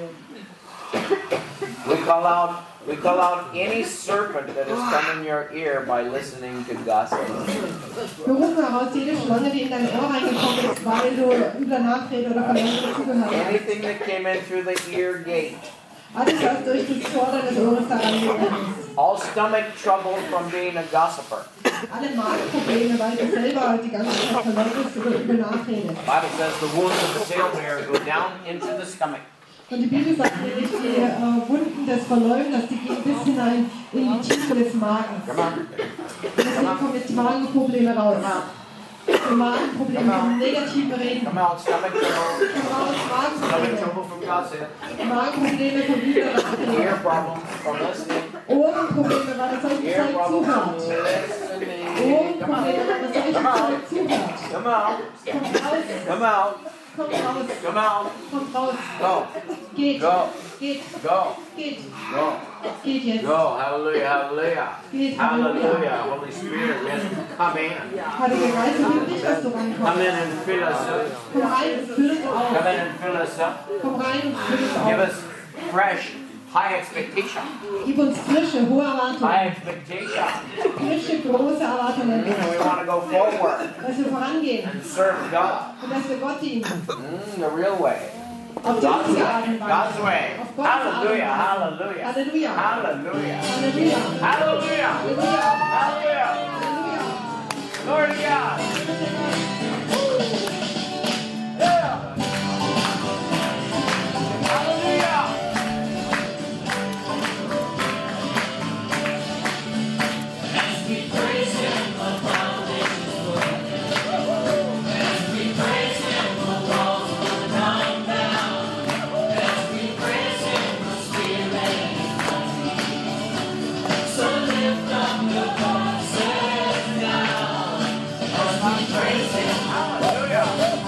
We call out we call out any serpent that has come in your ear by listening to gossip. Wir rufen heraus jede Schlange, die in dein Ohr reingekommen ist, weil du über Nachrede oder Verleumdung zugehört hast. Anything that came in through the ear gate. Alles, was durch das Tor deines Ohres da reingekommen ist. All stomach trouble from being a gossiper. Alle Magenprobleme, weil du selber die ganze Zeit verleumdest oder über Nachrede. The Bible says the wounds of the talebearer go down into the stomach. Und die Bibel sagt nämlich, die äh, Wunden des Verleumders, die gehen bis hinein in die Tiefe des Magens. Come on. Und deswegen kommen jetzt Magenprobleme raus. Die Magenprobleme, die negativen Reden. Come out, stomach trouble. Raus, Stomach Magenprobleme. trouble from gossip. Magenprobleme von Liebe Ear Nachrede. problems from listening. Ohrenprobleme, weil er solche Ear Zeug problems zuhört. from listening. Come Ohrenprobleme, on. weil er solche Come out. Zeug zuhört. Come out. Kommt raus, Come out. kommt raus, Come out. kommt raus. Go. Geht, Go. Geht. Go. Geht. Go. Geht jetzt. Go. Hallelujah. Hallelujah. Geht. Hallelujah. Holy Spirit, yes, come in. Heiliger Geist, ich will nicht, dass du Come reinkommst. in and fill us up. Komm rein und füll uns auf. Come in and fill us up. Komm rein und füll uns Give auf. us fresh, high expectation. Gib uns frische, hohe Erwartungen. High expectation. Frische, große Erwartungen. Mm, we want to go forward Dass wir vorangehen. and serve God. Und dass wir Gott dienen. Mm, the real way. Auf die God's richtige way. Art und Weise. God's way. Auf Gottes Art und Hallelujah. Weise. Hallelujah. Halleluja. Hallelujah. Halleluja. Hallelujah. Halleluja. Hallelujah. Halleluja. Glory to God. Yeah. Hallelujah. As we praise Him, the foundations broken. As we praise Him, the walls will come down. As we praise Him, the Spirit is rising. So lift up your voices now. As we praise Him, Hallelujah.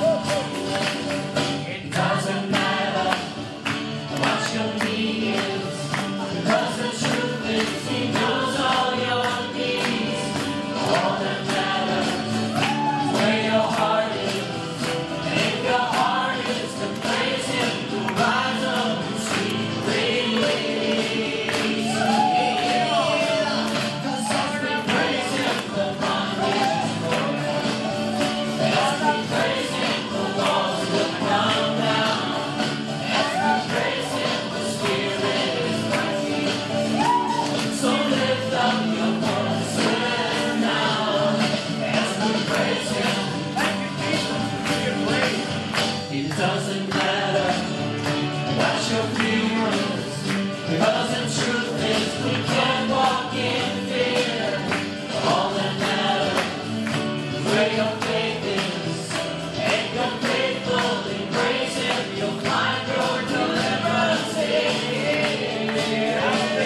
it doesn't matter what your need is, because the truth is He knows all your needs. All that matters is where your heart is. And if your heart is to praise Him, to rise up and sing release. Cause as we praise Him, the bondage is broken. As we praise Him, the walls will come down. As we praise Him, the Spirit is rising. So lift up your voices now. As we praise Him, Thank you, Jesus, for your grace. it doesn't matter what your fear is, because the truth is we can't walk in fear. All that matters is where your faith is. If you're faithful in praise Him, you'll find your deliverance here.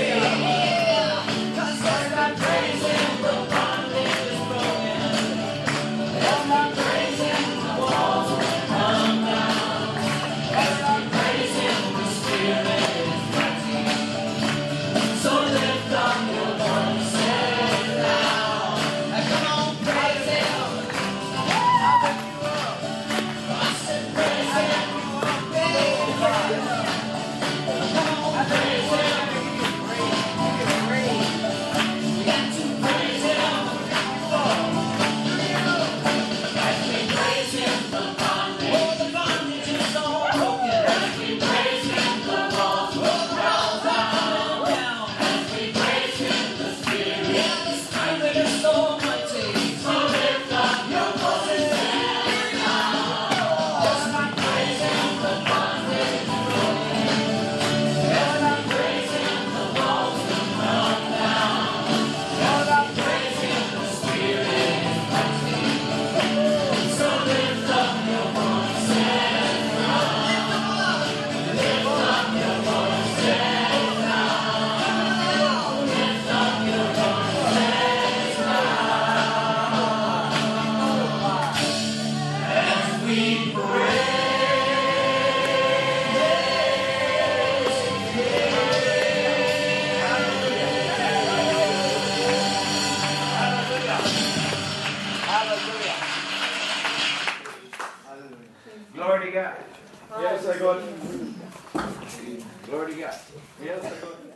Cause as I praise Him, the bondage is broken. As I praise Him, the walls will come down. As I praise Him, the Spirit is rising. So lift up your voices now. And come on, praise Him. I'll lift you up. I said praise Him. Come on, praise Him. We got to praise Him. As we praise Him, the bondage, the bondage is all broken. As we praise Him, the walls will fall down. As we praise Him, the Spirit is rising so mighty. So lift up your voices now. As we praise Him, the bondage is broken. As we praise Him, the walls will come down. As we praise Him, the Spirit is rising. So lift up your voices now. Lift up your voices now. Lift up your voices now. As we praise Hallelujah. Glory to God. Yes, I got. Glory to God. Yes, I got.